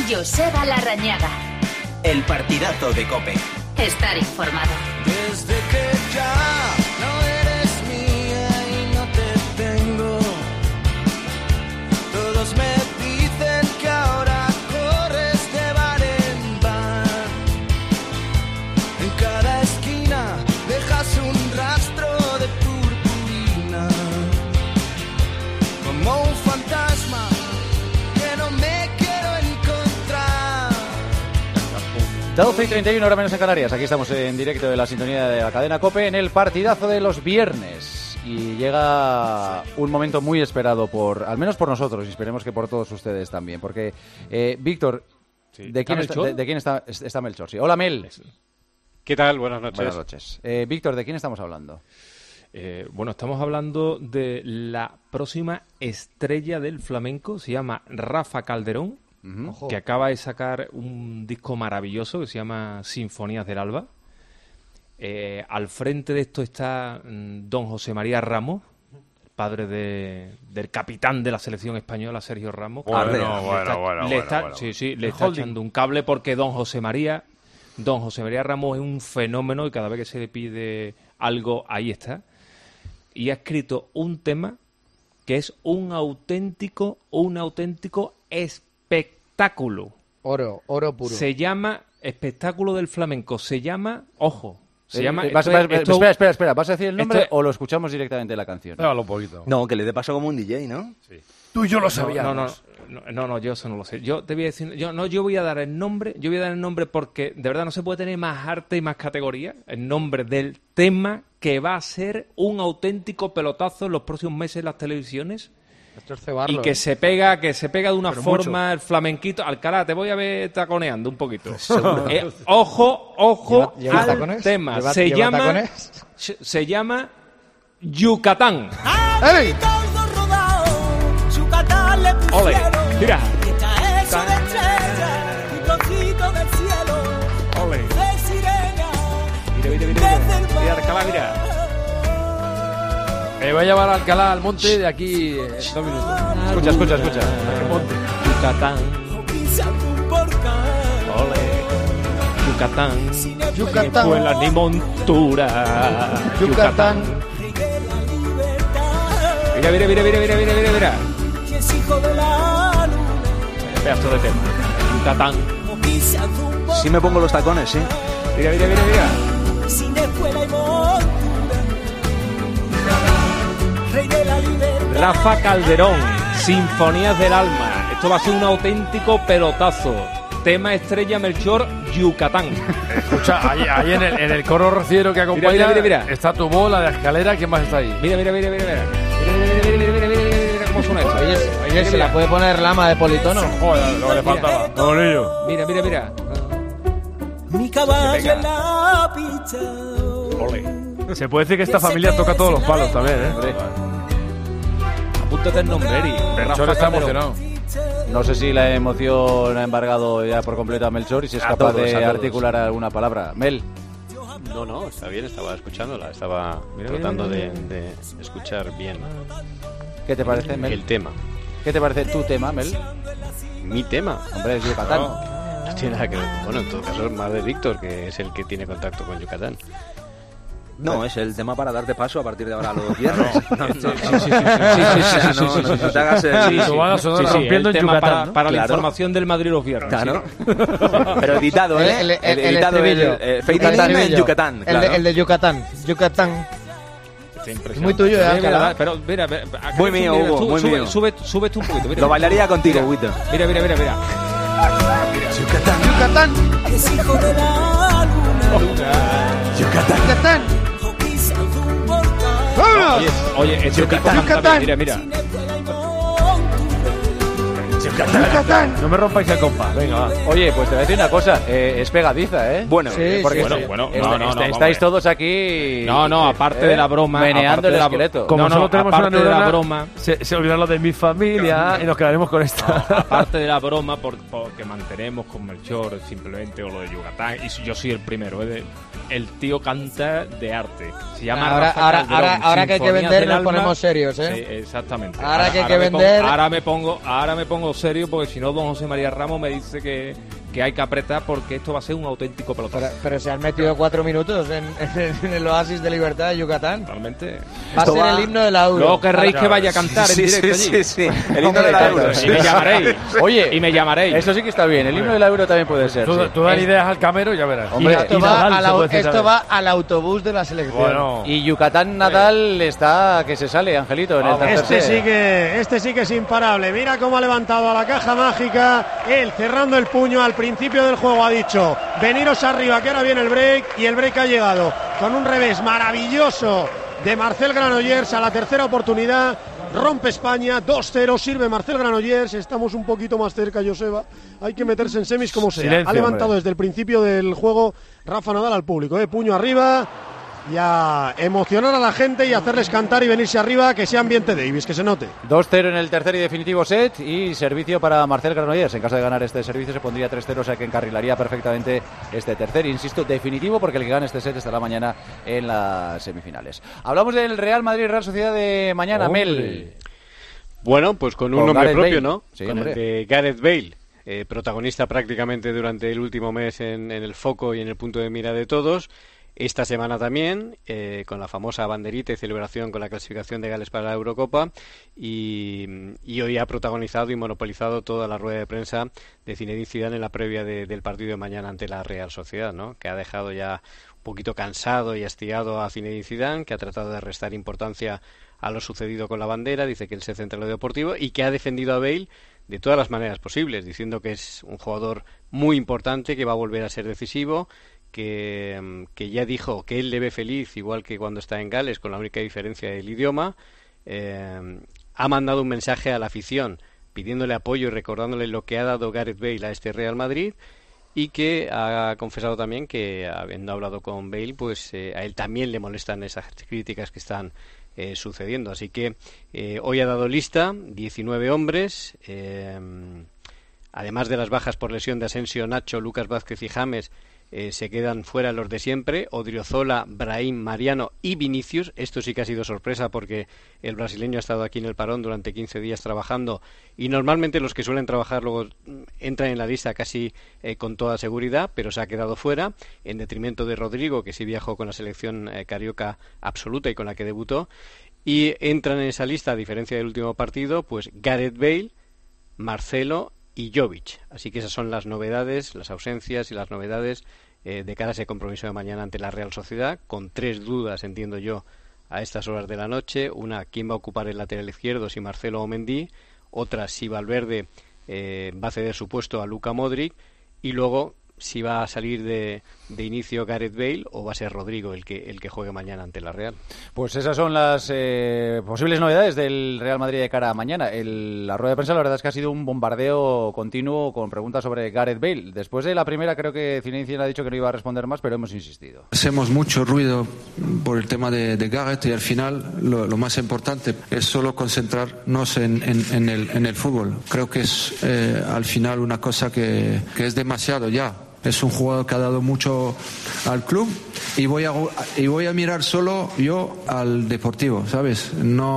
Joseba Larrañaga. El partidazo de COPE. Estar informado. Desde que ya no eres mía y no te tengo, todos me dicen que ahora corres de bar en bar. En cada esquina dejas un rastro de purpurina, como un fantasma que no me quiero encontrar. 12:31, hora menos en Canarias. Aquí estamos en directo de la sintonía de la cadena COPE en el partidazo de los viernes. Y llega un momento muy esperado al menos por nosotros, y esperemos que por todos ustedes también. Porque, Víctor, Sí. ¿de quién está Melchor? Sí. Hola, Mel. ¿Qué tal? Buenas noches. Buenas noches. Víctor, ¿de quién estamos hablando? Bueno, estamos hablando de la próxima estrella del flamenco. Se llama Rafa Calderón, que acaba de sacar un disco maravilloso que se llama Sinfonías del Alba. Al frente de esto está don José María Ramos, padre del capitán de la selección española, Sergio Ramos. Le está echando un cable porque don José María Ramos es un fenómeno y cada vez que se le pide algo, ahí está. Y ha escrito un tema que es un auténtico espectáculo. Oro puro. Se llama Espectáculo del Flamenco. Se llama, ojo, Espera, ¿vas a decir el nombre o lo escuchamos directamente en la canción? Déjalo un poquito. No, que le dé paso como un DJ, ¿no? Sí. Tú y yo lo sabíamos. No, yo eso no lo sé. Yo te voy a decir, yo voy a dar el nombre, porque de verdad no se puede tener más arte y más categoría. El nombre del tema que va a ser un auténtico pelotazo en los próximos meses en las televisiones. Esto es cebarlo, y que se pega de una forma el flamenquito. Alcalá, te voy a ver taconeando un poquito. Ojo ¿Lleva al tacones? tema. ¿Lleva tacones? Se llama Yucatán. ¡Ey! Ole, mira. Ole. Mira, Alcalá, mira. Voy a llevar a Alcalá al monte de aquí 2 minutos. Escucha. Yucatán. Ole. Yucatán. Ni escuela ni montura. Yucatán. Mira. Pedazo de tema. Yucatán. Sí me pongo los tacones, sí. Mira. Rafa Calderón, Sinfonías del Alma. Esto va a ser un auténtico pelotazo. Tema estrella Melchor, Yucatán. Escucha, ahí en el coro rociero que acompaña mira. está tu bola de escalera. ¿Quién más está ahí? Mira cómo suena esto. Oye, ¿se la puede poner Lama de politono? Joder, lo que le faltaba. Mira. Mi caballo en la pista. Ole. Se puede decir que esta familia toca todos los palos también, ¿eh? Apúntate el nombre, Eri. Melchor está emocionado. No sé si la emoción ha embargado ya por completo a Melchor y si es capaz de articular alguna palabra. Mel. No, está bien, estaba escuchándola, estaba tratando de escuchar bien. ¿Qué te parece, Mel? El tema. ¿Qué te parece tu tema, Mel? ¿Mi tema? Hombre, es Yucatán. No tiene nada que ver. Bueno, en todo caso es más de Víctor, que es el que tiene contacto con Yucatán. No, es el tema para darte paso a partir de ahora los viernes. No te hagas rompiendo el en tema Yucatán, para la información del Madrid los viernes. Claro. Pero editado, ¿eh? El editado en Yucatán. El de Yucatán. Es muy tuyo, Alcalá. Pero mira, muy mío, Hugo, muy mío. Sube tú un poquito. Mira. Lo bailaría contigo, Hugo. Mira. Yucatán. Es hijo de la luna. Yucatán. Oye, este tipo canta bien. Mira. Yucatán. No me rompáis el compás. Venga, va. Oye, pues te voy a decir una cosa. Es pegadiza, ¿eh? Bueno, porque estáis todos aquí. No, aparte de la broma. Meneando el esqueleto. Como solo tenemos una neurona, de la broma. Se olvidará lo de mi familia y nos quedaremos con esta. Aparte de la broma, porque mantenemos con Melchor simplemente o lo de Yucatán. Y yo soy el primero, el tío canta de arte. Se llama Ahora, Rafa Calderón, ahora que hay que Sinfonías vender del nos Alma. ponemos serios, ¿eh? Sí, exactamente. Ahora que hay que vender... Ahora me pongo serio, porque si no, don José María Ramos me dice que hay que apretar, porque esto va a ser un auténtico pelotazo. Pero se han metido 4 minutos en el oasis de libertad de Yucatán. Totalmente. Va a ser el himno de la Euro. Luego querréis que vaya a cantar en directo allí. Sí. El himno de la Euro. Y me llamaréis. Oye, y me llamaréis. Eso sí que está bien. El himno de la Euro también puede ser. Tú das ideas al Camero y ya verás. Hombre, Esto va al autobús de la selección. Bueno. Y Yucatán Nadal está que se sale, Angelito, en el tercer set. Este sí que es imparable. Mira cómo ha levantado a la caja mágica. Él cerrando el puño al principio del juego ha dicho: veniros arriba que ahora viene el break. Y el break ha llegado con un revés maravilloso de Marcel Granollers a la tercera oportunidad. Rompe España, 2-0, sirve Marcel Granollers. Estamos un poquito más cerca, Joseba. Hay que meterse en semis como sea. Silencio, ha levantado hombre. desde el principio del juego Rafa Nadal al público, puño arriba, y a emocionar a la gente y hacerles cantar y venirse arriba, que sea ambiente Davis, que se note. 2-0 en el tercer y definitivo set y servicio para Marcel Granollers. En caso de ganar este servicio se pondría 3-0, o sea que encarrilaría perfectamente este tercer, insisto, definitivo, porque el que gane este set estará mañana en las semifinales. Hablamos del Real Madrid-Real Sociedad de mañana, ¡Hombre! Mel. Bueno, pues con un Con nombre Gareth propio, Bale. ¿no? Sí, con hombre. el de Gareth Bale, protagonista prácticamente durante el último mes en el foco y en el punto de mira de todos. Esta semana también, con la famosa banderita y celebración con la clasificación de Gales para la Eurocopa, y hoy ha protagonizado y monopolizado toda la rueda de prensa de Zinedine Zidane en la previa del partido de mañana ante la Real Sociedad, ¿no? Que ha dejado ya un poquito cansado y hastigado a Zinedine Zidane, que ha tratado de restar importancia a lo sucedido con la bandera, dice que él se centra en lo deportivo y que ha defendido a Bale de todas las maneras posibles, diciendo que es un jugador muy importante, que va a volver a ser decisivo, que ya dijo que él le ve feliz, igual que cuando está en Gales, con la única diferencia del idioma. Ha mandado un mensaje a la afición pidiéndole apoyo y recordándole lo que ha dado Gareth Bale a este Real Madrid, y que ha confesado también que, habiendo hablado con Bale, pues a él también le molestan esas críticas que están sucediendo. Así que hoy ha dado lista 19 hombres, además de las bajas por lesión de Asensio, Nacho, Lucas Vázquez y James. Se quedan fuera los de siempre: Odriozola, Brahim, Mariano y Vinicius. Esto sí que ha sido sorpresa, porque el brasileño ha estado aquí en el parón durante 15 días trabajando, y normalmente los que suelen trabajar luego entran en la lista casi con toda seguridad, pero se ha quedado fuera, en detrimento de Rodrigo, que sí viajó con la selección carioca absoluta y con la que debutó. Y entran en esa lista, a diferencia del último partido, pues Gareth Bale, Marcelo y Jovic. Así que esas son las novedades, las ausencias y las novedades de cara a ese compromiso de mañana ante la Real Sociedad, con 3 dudas, entiendo yo, a estas horas de la noche. Una, quién va a ocupar el lateral izquierdo, si Marcelo o Mendy. Otra, si Valverde va a ceder su puesto a Luka Modric. Y luego, si va a salir de inicio Gareth Bale o va a ser Rodrigo el que juegue mañana ante la Real. Pues esas son las posibles novedades del Real Madrid de cara a mañana. La rueda de prensa, la verdad es que ha sido un bombardeo continuo con preguntas sobre Gareth Bale. Después de la primera, creo que Zinedine Zidane ha dicho que no iba a responder más, pero hemos insistido. Hacemos mucho ruido por el tema de Gareth, y al final lo más importante es solo concentrarnos en el fútbol. Creo que es al final una cosa que es demasiado ya. Es un jugador que ha dado mucho al club, y voy a mirar solo yo al deportivo, ¿sabes?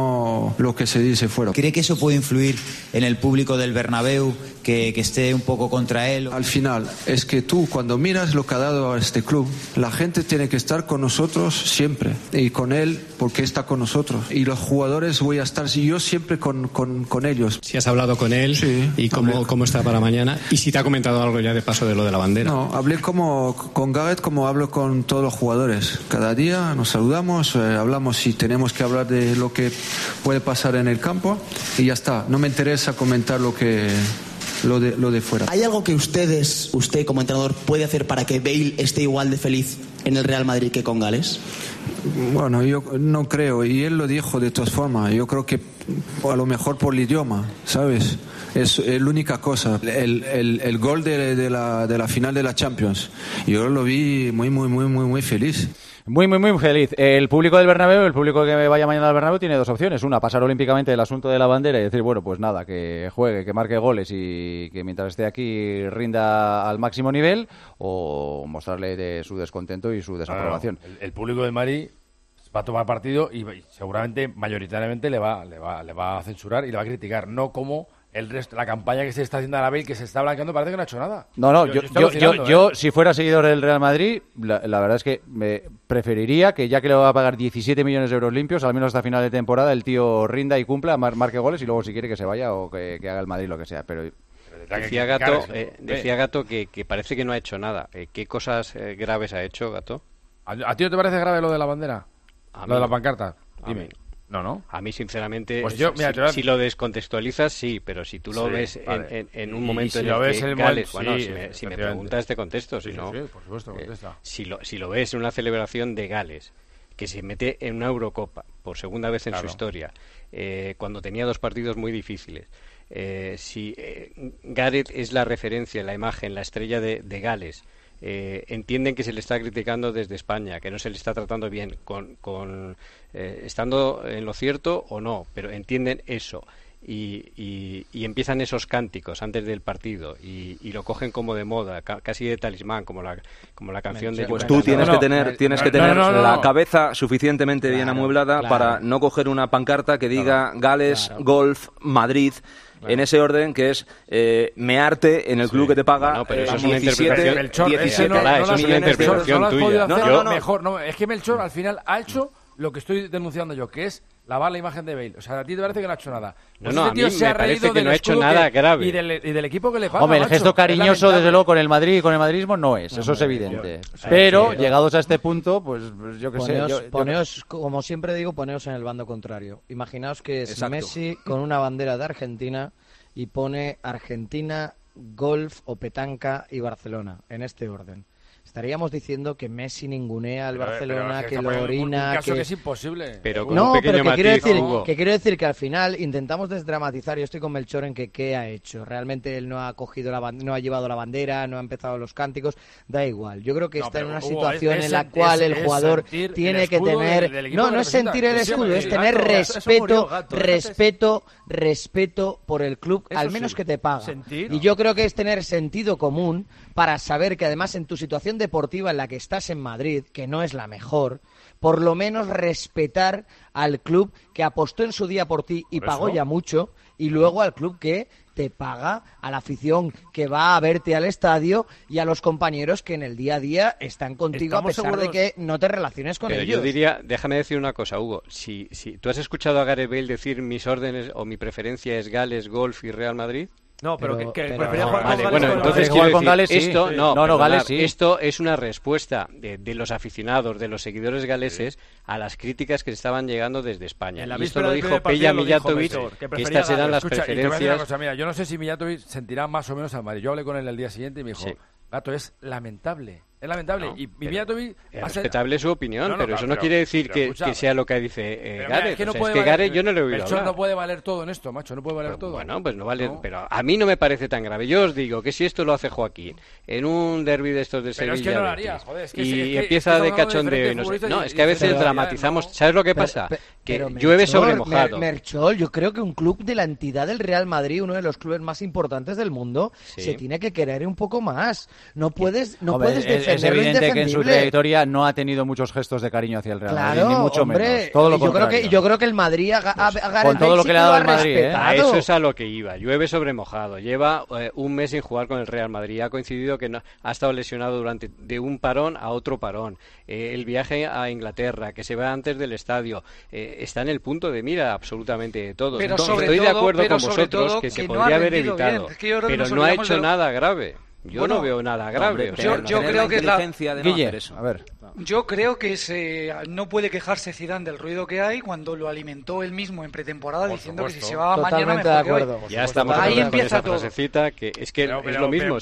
No lo que se dice fuera. ¿Cree que eso puede influir en el público del Bernabéu, que esté un poco contra él? Al final, es que tú, cuando miras lo que ha dado a este club, la gente tiene que estar con nosotros siempre, y con él porque está con nosotros. Y los jugadores voy a estar yo siempre con ellos. Si has hablado con él, sí, y cómo está para mañana, y si te ha comentado algo ya de paso de lo de la bandera. No, hablé con Gareth como hablo con todos los jugadores. Cada día nos saludamos, hablamos si tenemos que hablar de lo que puede pasar en el campo, y ya está. No me interesa comentar lo de fuera. ¿Hay algo que usted como entrenador puede hacer para que Bale esté igual de feliz en el Real Madrid que con Gales? Bueno, yo no creo, y él lo dijo de todas formas. Yo creo que a lo mejor por el idioma, ¿sabes? Es la única cosa. El gol de la final de la Champions, yo lo vi muy feliz. Muy, muy, muy feliz. El público del Bernabéu, el público que vaya mañana al Bernabéu tiene dos opciones. Una, pasar olímpicamente el asunto de la bandera y decir, bueno, pues nada, que juegue, que marque goles y que mientras esté aquí rinda al máximo nivel, o mostrarle su descontento y su desaprobación. El público del Madrid va a tomar partido y seguramente mayoritariamente le va a censurar y le va a criticar, no como el resto, la campaña que se está haciendo a la Bale, que se está blanqueando, parece que no ha hecho nada. No, yo si fuera seguidor del Real Madrid, la verdad es que me preferiría que, ya que le va a pagar 17 millones de euros limpios, al menos hasta final de temporada, el tío rinda y cumpla, marque goles y luego si quiere que se vaya o que haga el Madrid lo que sea. Pero decía Gato que parece que no ha hecho nada. ¿Qué cosas graves ha hecho, Gato? ¿A ti no te parece grave lo de la bandera? Lo de la pancarta. Dime. No. A mí, sinceramente, pues si lo descontextualizas, sí, pero si tú lo ves en un momento en el que Gales... si me preguntas, te contesto, si no... por supuesto, contesta. Si lo ves en una celebración de Gales, que se mete en una Eurocopa, por segunda vez en su historia, cuando tenía 2 partidos muy difíciles, si Gareth es la referencia, la imagen, la estrella de Gales, entienden que se le está criticando desde España, que no se le está tratando bien, estando en lo cierto o no, pero entienden eso y empiezan esos cánticos antes del partido y lo cogen como de moda, casi de talismán, como la canción de... Pues tú tienes que tener la cabeza suficientemente bien amueblada para no coger una pancarta que diga Gales, Golf, Madrid... En ese orden, que es mearte en el club que te paga. No, pero eso es una interpretación. 17 es una interpretación tuya. No, es que Melchor al final ha hecho lo que estoy denunciando yo, que es lavar la imagen de Bale. O sea, a ti te parece que no ha hecho nada. Pues a mí me parece que no ha hecho nada grave. Y del equipo que le paga. Hombre, el gesto cariñoso, desde luego, con el Madrid y con el madridismo no es. Eso es evidente. Pero, llegados a este punto, pues yo qué sé. Poneos, como siempre digo, poneos en el bando contrario. Imaginaos que es Messi con una bandera de Argentina y pone Argentina, golf o petanca y Barcelona, en este orden. Estaríamos diciendo que Messi ningunea al Barcelona, que lo orina... Un caso que es imposible. Pero con un pequeño matiz, que quiero decir que al final intentamos desdramatizar. Yo estoy con Melchor en que qué ha hecho. Realmente él no ha cogido no ha llevado la bandera, no ha empezado los cánticos. Da igual. Yo creo que está en una situación en la cual el jugador tiene que tener... No es sentir el escudo, es tener respeto por el club, al menos que te paga. Y yo creo que es tener sentido común para saber que además en tu situación deportiva en la que estás en Madrid, que no es la mejor, por lo menos respetar al club que apostó en su día por ti y pagó ya mucho, y luego al club que te paga, a la afición que va a verte al estadio y a los compañeros que en el día a día están contigo a pesar de que no te relaciones con ellos. Yo diría, déjame decir una cosa, Hugo, si tú has escuchado a Gareth Bale decir mis órdenes o mi preferencia es Gales, Golf y Real Madrid... No, pero prefería jugar con Gales. Bueno, entonces quiero decir, Gales, sí. Gales sí. Esto es una respuesta de los aficionados, de los seguidores galeses, a las críticas que estaban llegando desde España. Y esto lo dijo Peja Mijatovic, que estas eran las preferencias. Mira, yo no sé si Mijatovic sentirá más o menos al Madrid. Yo hablé con él el día siguiente y me dijo, Gato, es lamentable. Es lamentable. No, y Mijatovic... Es respetable su opinión, pero eso no quiere decir que sea lo que dice Gareth. Es que Gareth yo no le he oído hablar. No puede valer todo en esto, macho. No puede valer todo. Bueno, pues no vale. No. Pero a mí no me parece tan grave. Yo os digo que si esto lo hace Joaquín en un derbi de estos de Sevilla... Pero es que no lo haría, joder. Y empieza de cachondeo. No, es que a veces dramatizamos. ¿Sabes lo que pasa? Que llueve sobre mojado. Merchol, yo creo que un club de la entidad del Real Madrid, uno de los clubes más importantes del mundo, se tiene que querer un poco más. No puedes defender lo indefendible. Su trayectoria no ha tenido muchos gestos de cariño hacia el Real Madrid, ni mucho menos. Todo lo contrario. Yo creo que el Madrid con todo lo que le ha dado el Madrid, a eso es a lo que iba. Llueve sobre mojado. Lleva un mes sin jugar con el Real Madrid. Ha coincidido que ha estado lesionado durante de un parón a otro parón. El viaje a Inglaterra, que se va antes del estadio, está en el punto de mira absolutamente de todo. Estoy de acuerdo con vosotros que se podría haber evitado, pero no ha hecho nada grave. Yo no veo nada grave. Yo creo que es la inteligencia de no hacer eso. A ver. Yo creo que no puede quejarse Zidane del ruido que hay cuando lo alimentó él mismo en pretemporada diciendo que si se va mañana mejor que hoy. Ya estamos ahí con esa frasecita que es que es lo mismo.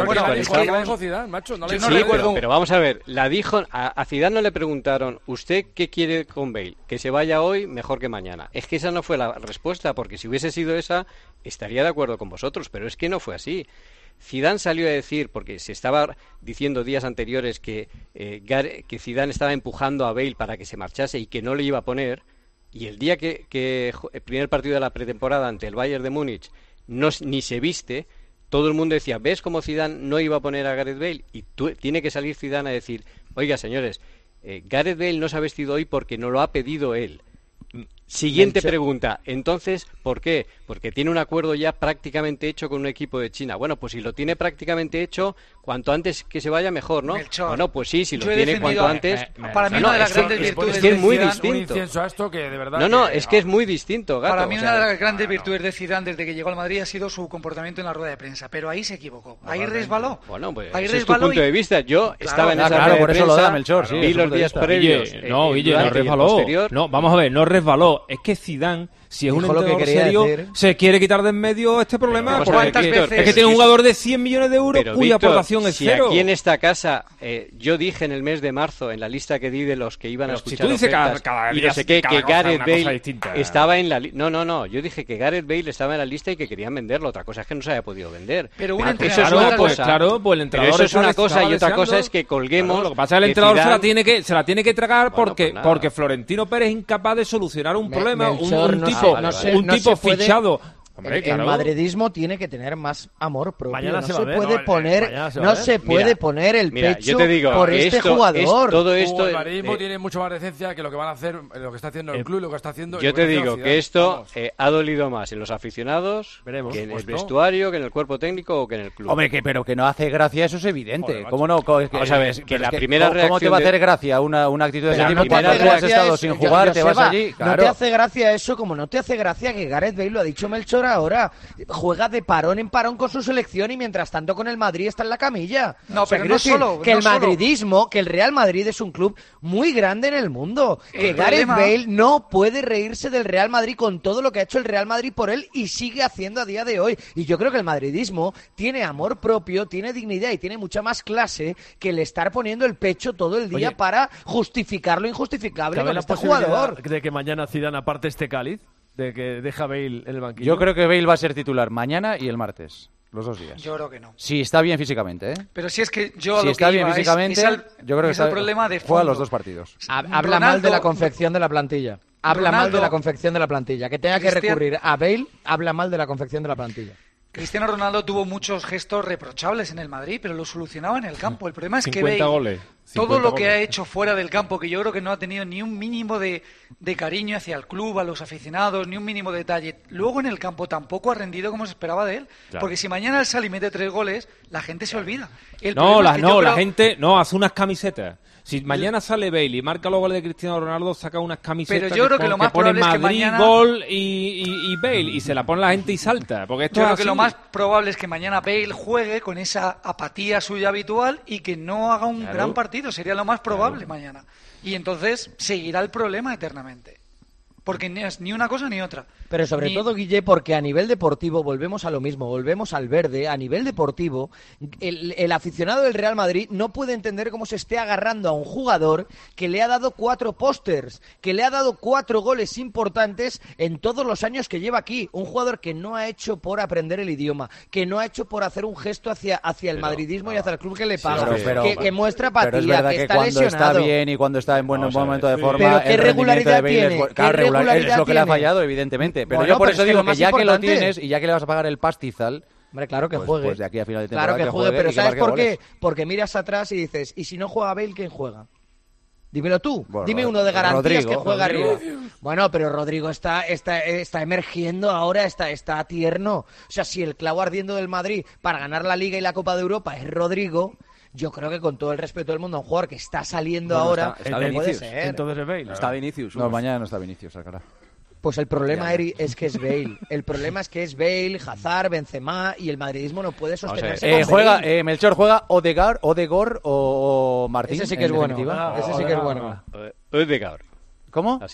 Pero vamos a ver, la dijo a Zidane no le preguntaron ¿usted qué quiere con Bale? Que se vaya hoy mejor que mañana. Es que esa no fue la respuesta, porque si hubiese sido esa estaría de acuerdo con vosotros, pero es que no fue así. Zidane salió a decir, porque se estaba diciendo días anteriores que Zidane estaba empujando a Bale para que se marchase y que no le iba a poner, y el día que el primer partido de la pretemporada ante el Bayern de Múnich ni se viste, todo el mundo decía, ¿ves cómo Zidane no iba a poner a Gareth Bale? Y tiene que salir Zidane a decir, oiga, señores, Gareth Bale no se ha vestido hoy porque no lo ha pedido él. Siguiente pregunta, entonces, ¿por qué? Porque tiene un acuerdo ya prácticamente hecho con un equipo de China. Bueno, pues si lo tiene prácticamente hecho, cuanto antes que se vaya mejor, ¿no? Bueno, pues sí, si lo tiene cuanto antes... Para mí una de las grandes virtudes es que es muy distinto. Un incienso a esto que de verdad... Es que es muy distinto, Gato. Para mí una de las grandes virtudes de Zidane desde que llegó al Madrid ha sido su comportamiento en la rueda de prensa, pero ahí se equivocó, ahí resbaló. Bueno, pues ese es tu punto de vista. Yo estaba en esa rueda de por eso lo da prensa, Melchor, sí, vi los días previos. No resbaló. No, vamos a ver, no resbaló. Es que Zidane, si es un entrenador serio, se quiere quitar de en medio este problema. Es que tiene un jugador de 100 millones de euros cuya aportación es cero. Aquí en esta casa, yo dije en el mes de marzo, en la lista que di de los que iban a escuchar si tú dices cada y no sé qué, que Gareth Bale estaba en la lista. No, yo dije que Gareth Bale estaba en la lista y que querían venderlo. Otra cosa es que no se haya podido vender. Pero un eso es una cosa. Claro, el entrenador eso es una cosa y otra cosa es que colguemos. Lo que pasa es que el entrenador se la tiene que tragar porque Florentino Pérez es incapaz de solucionar un problema, un tipo fichado. Hombre, el madridismo tiene que tener más amor propio. Mañana no se puede poner el pecho digo, por este jugador. Todo esto, el madridismo tiene mucho más decencia que lo que van a hacer, lo que está haciendo el club, lo que está haciendo. Yo te digo que esto ha dolido más en los aficionados que en el vestuario, que en el cuerpo técnico o que en el club. Hombre, pero que no hace gracia, eso es evidente. ¿Cómo no? Vamos a ver, que la primera reacción. ¿Cómo te va a hacer gracia una actitud de ese tipo cuando tú has estado sin jugar, te vas allí? No te hace gracia eso, como no te hace gracia que Gareth Bale, lo ha dicho Melchor ahora, juega de parón en parón con su selección y mientras tanto con el Madrid está en la camilla. No, pero no solo. Que el madridismo, que el Real Madrid es un club muy grande en el mundo. Que Gareth Bale no puede reírse del Real Madrid con todo lo que ha hecho el Real Madrid por él y sigue haciendo a día de hoy. Y yo creo que el madridismo tiene amor propio, tiene dignidad y tiene mucha más clase que el estar poniendo el pecho todo el día para justificar lo injustificable con este jugador. ¿De que mañana Zidane aparte este cáliz? De que deja Bale en el banquillo. Yo creo que Bale va a ser titular mañana y el martes, los 2 días. Yo creo que no. Si está bien físicamente, ¿eh? Pero si es que yo si está bien físicamente, yo creo que el problema de fondo. Juega los 2 partidos. Habla mal de la confección de la plantilla. Habla mal de la confección de la plantilla. Que tenga que recurrir a Bale, habla mal de la confección de la plantilla. Cristiano Ronaldo tuvo muchos gestos reprochables en el Madrid, pero lo solucionaba en el campo. El problema es que Bale, todo lo que ha hecho fuera del campo, que yo creo que no ha tenido ni un mínimo de cariño hacia el club, a los aficionados, ni un mínimo detalle. Luego en el campo tampoco ha rendido como se esperaba de él. Claro. Porque si mañana él sale y mete 3 goles, la gente se olvida. La gente hace unas camisetas. Si mañana sale Bale y marca los goles de Cristiano Ronaldo, saca unas camisetas pero yo creo que lo más probable Madrid, es que mañana... gol y Bale, y se la pone la gente y salta. Porque esto yo creo que lo más probable es que mañana Bale juegue con esa apatía suya habitual y que no haga un gran partido. Sería lo más probable mañana. Y entonces seguirá el problema eternamente. Porque no es ni una cosa ni otra. Pero sobre todo, Guille, porque a nivel deportivo, volvemos a lo mismo, volvemos al verde, a nivel deportivo, el aficionado del Real Madrid no puede entender cómo se esté agarrando a un jugador que le ha dado 4 pósters, que le ha dado 4 goles importantes en todos los años que lleva aquí. Un jugador que no ha hecho por aprender el idioma, que no ha hecho por hacer un gesto hacia el madridismo y hacia el club que le paga, que muestra apatía, pero es verdad que está cuando lesionado. Está bien y cuando está en buen momento de forma, pero ¿qué regularidad tiene? Es lo que le ha fallado, evidentemente. Pero yo por eso digo que ya que lo tienes y ya que le vas a pagar el pastizal, hombre, claro que juegue. Pues de aquí a final de temporada claro que juegue, pero ¿sabes por qué? Porque miras atrás y dices, ¿y si no juega Bale, quién juega? Dímelo tú. Bueno, dime uno de garantías que juega arriba. Bueno, pero Rodrigo está emergiendo ahora, está tierno. O sea, si el clavo ardiendo del Madrid para ganar la Liga y la Copa de Europa es Rodrigo, yo creo que con todo el respeto del mundo, un jugador que está saliendo ahora, está puede ser. Entonces es Bale. No está Vinicius. No, mañana no está Vinicius, sacará. Pues el problema, Eri, es que es Bale. El problema es que es Bale, Hazard, Benzema y el madridismo no puede sostenerse. Melchor, ¿juega Odegaard o Martín? Ese sí que es bueno. Ese sí que es bueno. Odegaard. ¿Cómo? Así.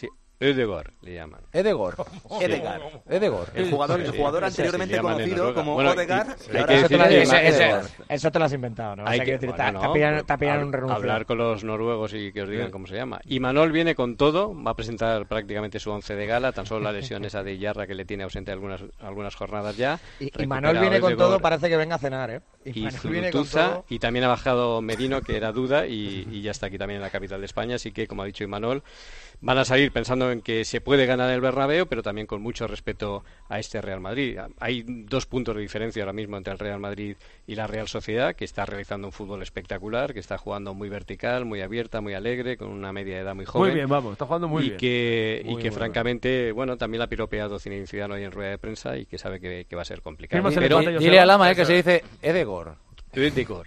Ødegaard le llaman. Edegor. El jugador anteriormente conocido como Odegaard. Eso te lo has inventado, ¿no? Te pillan un renuncio. Hablar con los noruegos y que os digan cómo se llama. Y Manol viene con todo, va a presentar prácticamente su 11 de gala, tan solo la lesión esa de Yarra que le tiene ausente algunas jornadas ya. Y Manol viene con todo, parece que venga a cenar, ¿eh? Y Zurutuza, y también ha bajado Merino, que era duda, y ya está aquí también en la capital de España, así que, como ha dicho Imanol, van a salir pensando en que se puede ganar el Bernabéu, pero también con mucho respeto a este Real Madrid. Hay 2 puntos de diferencia ahora mismo entre el Real Madrid y la Real Sociedad, que está realizando un fútbol espectacular, que está jugando muy vertical, muy abierta, muy alegre, con una media de edad muy joven. Muy bien, vamos, está jugando muy bien. Y que francamente, bueno, también la ha piropeado Zinedine Zidane hoy en rueda de prensa y que sabe que va a ser complicado. Pero dile a Lama que se dice Edegor. Ødegaard.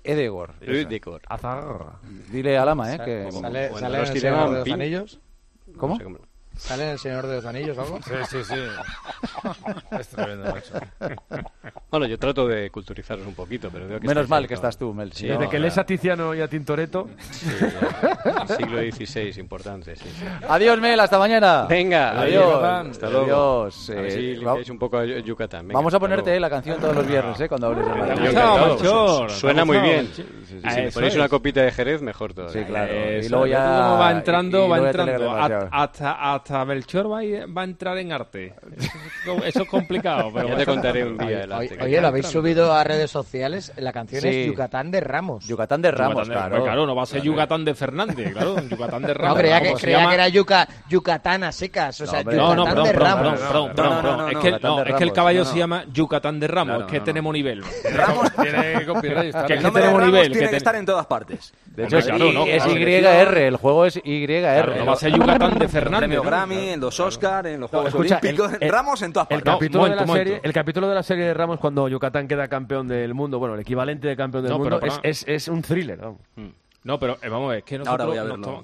Dile a Lama, que... ¿Sale en el Señor de los Anillos? ¿Cómo? ¿Sale en el Señor de los Anillos o algo? Sí. Es tremendo, macho. Bueno, yo trato de culturizaros un poquito, pero veo que... Menos mal que estás tú, Mel. Sí, desde que lees a Tiziano y a Tintoretto... Sí, siglo XVI, importante, sí. Adiós, Mel, hasta mañana. Venga, adiós. Hasta luego. Adiós. A ver si limpiáis un poco a Yucatán. Venga, vamos a ponerte la canción todos los viernes, cuando hables de Madrid. Suena muy bien. Si me ponéis una copita de Jerez, mejor todo. Sí, claro. Y luego ya... va entrando. Hasta Melchor va a entrar en arte. Eso es complicado, pero ya te contaré un día el arte. Oye, lo habéis subido a redes sociales. La canción es Yucatán de Ramos. Yucatán de Ramos, claro. Claro, no va a ser Yucatán de Fernández, claro. Yucatán de Ramos. No, creía que era Yucatán a secas. O sea, Yucatán de Ramos. No, es que el caballo se llama Yucatán de Ramos. Es que tenemos nivel. Ramos tiene copyright. Que tenemos nivel. Tiene que estar en todas partes. De hecho, es YR. El juego es YR. No va a ser Yucatán de Fernández. Premio Grammy, en los Oscar, en los Juegos Olímpicos, Ramos en todas partes. El capítulo de la serie de Ramos cuando Yucatán queda campeón del mundo, bueno, el equivalente de campeón del mundo, es un thriller, ¿no? No, pero vamos a ver, es que nosotros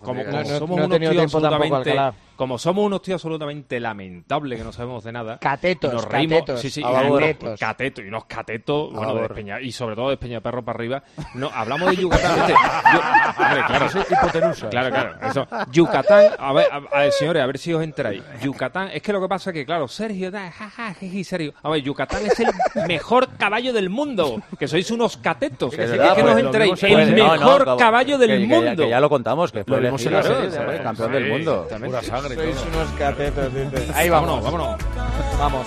como somos unos tíos absolutamente lamentables que no sabemos de nada, catetos, nos reímos, catetos. y unos catetos, bueno, y sobre todo de Peñaperro para arriba, no hablamos de Yucatán, claro, eso. Yucatán, a ver, señores, a ver si os enteráis. Yucatán, es que lo que pasa es que, claro, Sergio, Sergio, a ver, Yucatán es el mejor caballo del mundo, que sois unos catetos, que no os enteráis, el mejor caballo del mundo. Que ya lo contamos, que fue el campeón del mundo. Pura sangre. Sois unos catetos, dice. Ahí vámonos. Vamos,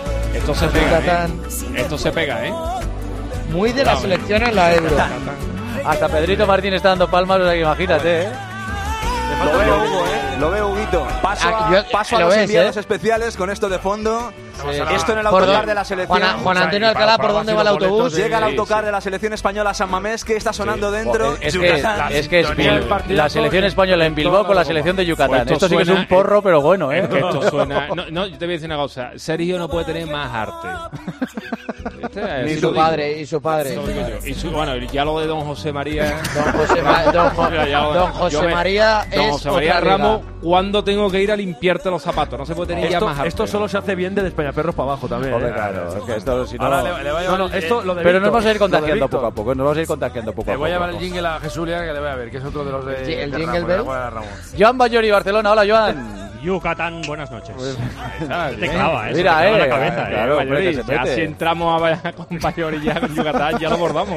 Esto se pega, Muy de la selección en la Euro. Hasta Pedrito Martín está dando palmas, o sea que imagínate, Lo veo, Hugo, Lo veo, Huguito. Paso a los enviados especiales con esto de fondo. Esto en el autocar de la selección. Juan Antonio Alcalá, ¿por dónde va el autobús? Llega el autocar de la selección española a San Mamés, que está sonando dentro. Es que la selección española en Bilbao con la selección de Yucatán. Esto sí que es un porro, pero bueno, Esto suena... No, yo te voy a decir una cosa. Sergio no puede tener más arte. Y su padre. Bueno, ya lo de Don José María. Don José María Ramos, ¿cuándo tengo que ir a limpiarte los zapatos? No se puede tener ya más arte. Esto solo se hace bien de Despeñaperros para abajo también. Claro, es que esto si no... Pero nos vamos a ir contagiando poco a poco. Le voy a llevar el jingle a Jesulia, que le voy a ver, que es otro de los de... ¿El jingle bell? Joan Bayori, Barcelona. Hola, Joan. Yucatán, buenas noches. Te clava, Mira, la cabeza, claro, Bayori, ya si entramos con Bayori ya con Yucatán, ya lo bordamos.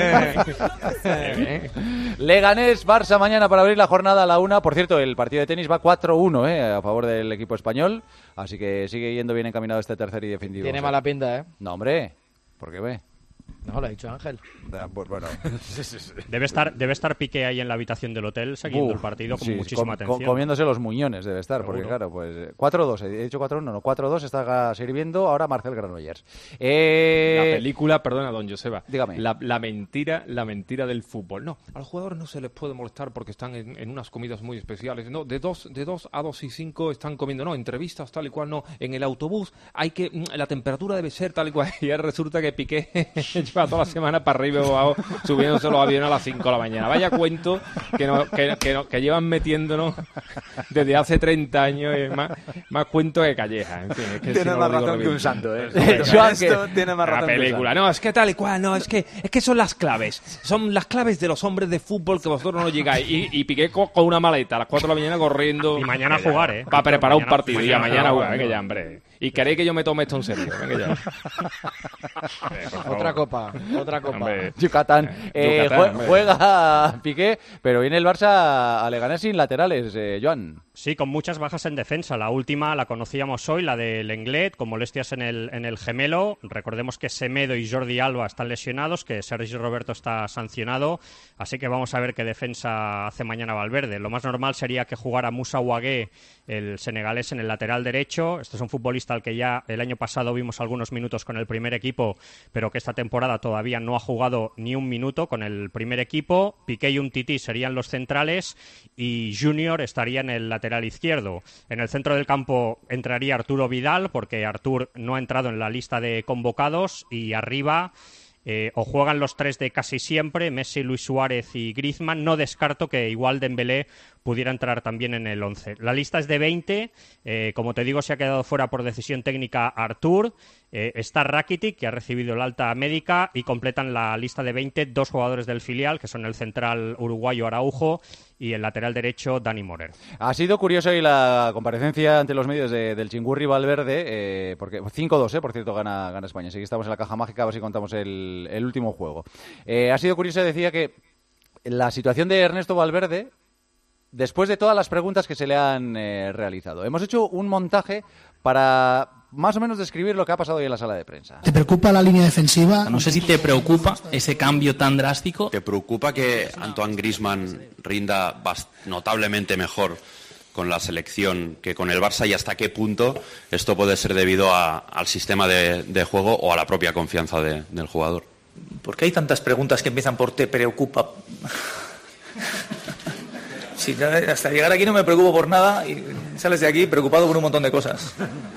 Leganés, Barça mañana para abrir la jornada a la 1. Por cierto, el partido de tenis va 4-1 a favor del equipo español. Así que sigue yendo bien encaminado este tercer y definitivo. Tiene mala pinta, No, hombre. ¿Por qué ve? No, lo ha dicho Ángel. Pues bueno. Debe estar Piqué ahí en la habitación del hotel siguiendo el partido con muchísima atención. Comiéndose los muñones debe estar, porque claro, pues 4-2, he dicho 4-1, no, 4-2 está sirviendo ahora Marcel Granollers. La película, perdona, don Joseba, dígame. La mentira del fútbol. No, a los jugadores no se les puede molestar porque están en unas comidas muy especiales. No, de 2 a 2 y 5 están comiendo, no, entrevistas tal y cual, no, en el autobús la temperatura debe ser tal y cual. Y ahora resulta que Piqué lleva toda la semana para arriba y abajo subiéndose los aviones a las 5 de la mañana. Vaya cuento que llevan metiéndonos desde hace 30 años, más cuento que Calleja. En fin, es que tiene más razón que un santo, ¿eh? Esto tiene más razón que un santo. No, es que tal y cual, no, es que son las claves. Son las claves de los hombres de fútbol que vosotros no llegáis. Y Piqué con una maleta a las 4 de la mañana corriendo. Y mañana a jugar, ¿eh? Para preparar un partido. Y mañana jugar, venga ya, hombre. Y queréis que yo me tome esto en serio. Venga ya. Otra copa. Yucatán. Juega Piqué, pero viene el Barça a Leganés sin laterales, Joan. Sí, con muchas bajas en defensa. La última la conocíamos hoy, la de Lenglet, con molestias en el gemelo. Recordemos que Semedo y Jordi Alba están lesionados, que Sergi Roberto está sancionado. Así que vamos a ver qué defensa hace mañana Valverde. Lo más normal sería que jugara Moussa Ouagué, el senegalés, en el lateral derecho. Este es un futbolista al que ya el año pasado vimos algunos minutos con el primer equipo, pero que esta temporada todavía no ha jugado ni un minuto con el primer equipo. Piqué y Umtiti serían los centrales y Junior estaría en el lateral izquierdo. En el centro del campo entraría Arturo Vidal, porque Artur no ha entrado en la lista de convocados, y arriba o juegan los tres de casi siempre, Messi, Luis Suárez y Griezmann. No descarto que igual Dembélé pudiera entrar también en el 11. La lista es de 20, como te digo, se ha quedado fuera por decisión técnica Artur, está Rakitic, que ha recibido el alta médica, y completan la lista de 20 dos jugadores del filial, que son el central uruguayo Araujo y el lateral derecho Dani Morer. Ha sido curioso hoy la comparecencia ante los medios del Chingurri Valverde, porque 5-2, por cierto, gana España, así que estamos en la caja mágica, a ver si contamos el último juego. Ha sido curioso, decía que la situación de Ernesto Valverde, después de todas las preguntas que se le han realizado. Hemos hecho un montaje para más o menos describir lo que ha pasado hoy en la sala de prensa. ¿Te preocupa la línea defensiva? No sé si te preocupa ese cambio tan drástico. ¿Te preocupa que Antoine Griezmann rinda notablemente mejor con la selección que con el Barça, y hasta qué punto esto puede ser debido al sistema de juego o a la propia confianza del jugador? ¿Por qué hay tantas preguntas que empiezan por te preocupa? Sí, hasta llegar aquí no me preocupo por nada y sales de aquí preocupado por un montón de cosas.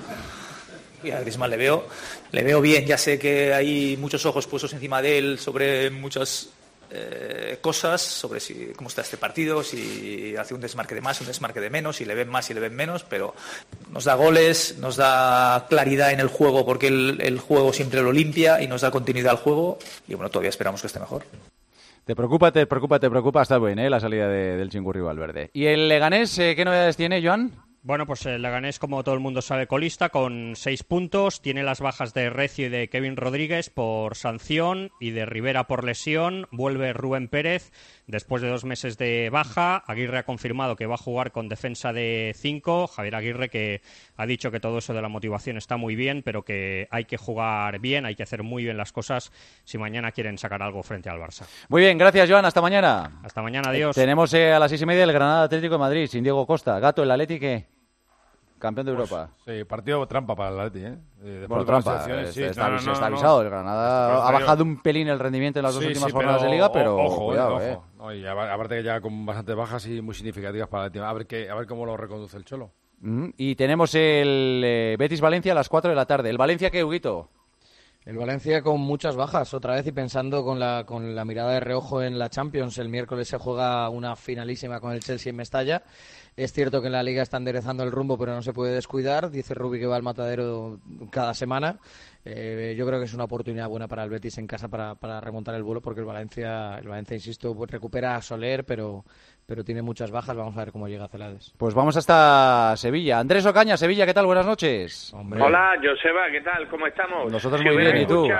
Y a Griezmann le veo bien, ya sé que hay muchos ojos puestos encima de él sobre muchas cosas, sobre cómo está este partido, si hace un desmarque de más, un desmarque de menos, si le ven más, si le ven menos, pero nos da goles, nos da claridad en el juego, porque el juego siempre lo limpia y nos da continuidad al juego, y bueno, todavía esperamos que esté mejor. Te preocupa, está bien, la salida del Chingurri Valverde. ¿Y el Leganés, qué novedades tiene, Joan? Bueno, pues el Leganés, como todo el mundo sabe, colista con 6 puntos. Tiene las bajas de Recio y de Kevin Rodríguez por sanción y de Rivera por lesión. Vuelve Rubén Pérez después de 2 meses de baja. Aguirre ha confirmado que va a jugar con defensa de 5. Javier Aguirre, que ha dicho que todo eso de la motivación está muy bien, pero que hay que jugar bien, hay que hacer muy bien las cosas si mañana quieren sacar algo frente al Barça. Muy bien, gracias, Joan. Hasta mañana. Hasta mañana, adiós. Tenemos a las 6:30 el Granada Atlético de Madrid, sin Diego Costa. Gato, el Atlético, campeón de Europa. Sí, partido trampa para el Atleti, Bueno, trampa. Está avisado. El Granada ha bajado un pelín el rendimiento en las dos últimas jornadas de Liga, pero cuidado, No, y aparte que ya con bastantes bajas y muy significativas para el Atleti. A ver cómo lo reconduce el Cholo. Y tenemos el Betis-Valencia a las 4 de la tarde. ¿El Valencia qué, Huguito? El Valencia con muchas bajas, otra vez, y pensando con la mirada de reojo en la Champions. El miércoles se juega una finalísima con el Chelsea en Mestalla. Es cierto que en la Liga está enderezando el rumbo, pero no se puede descuidar. Dice Rubi que va al matadero cada semana. Yo creo que es una oportunidad buena para el Betis en casa para remontar el vuelo, porque el Valencia, insisto, pues recupera a Soler, pero tiene muchas bajas. Vamos a ver cómo llega Celades. Pues vamos hasta Sevilla. Andrés Ocaña, Sevilla, ¿qué tal? Buenas noches. Hombre. Hola, Joseba, ¿qué tal? ¿Cómo estamos? Nosotros muy bien, ¿y tú?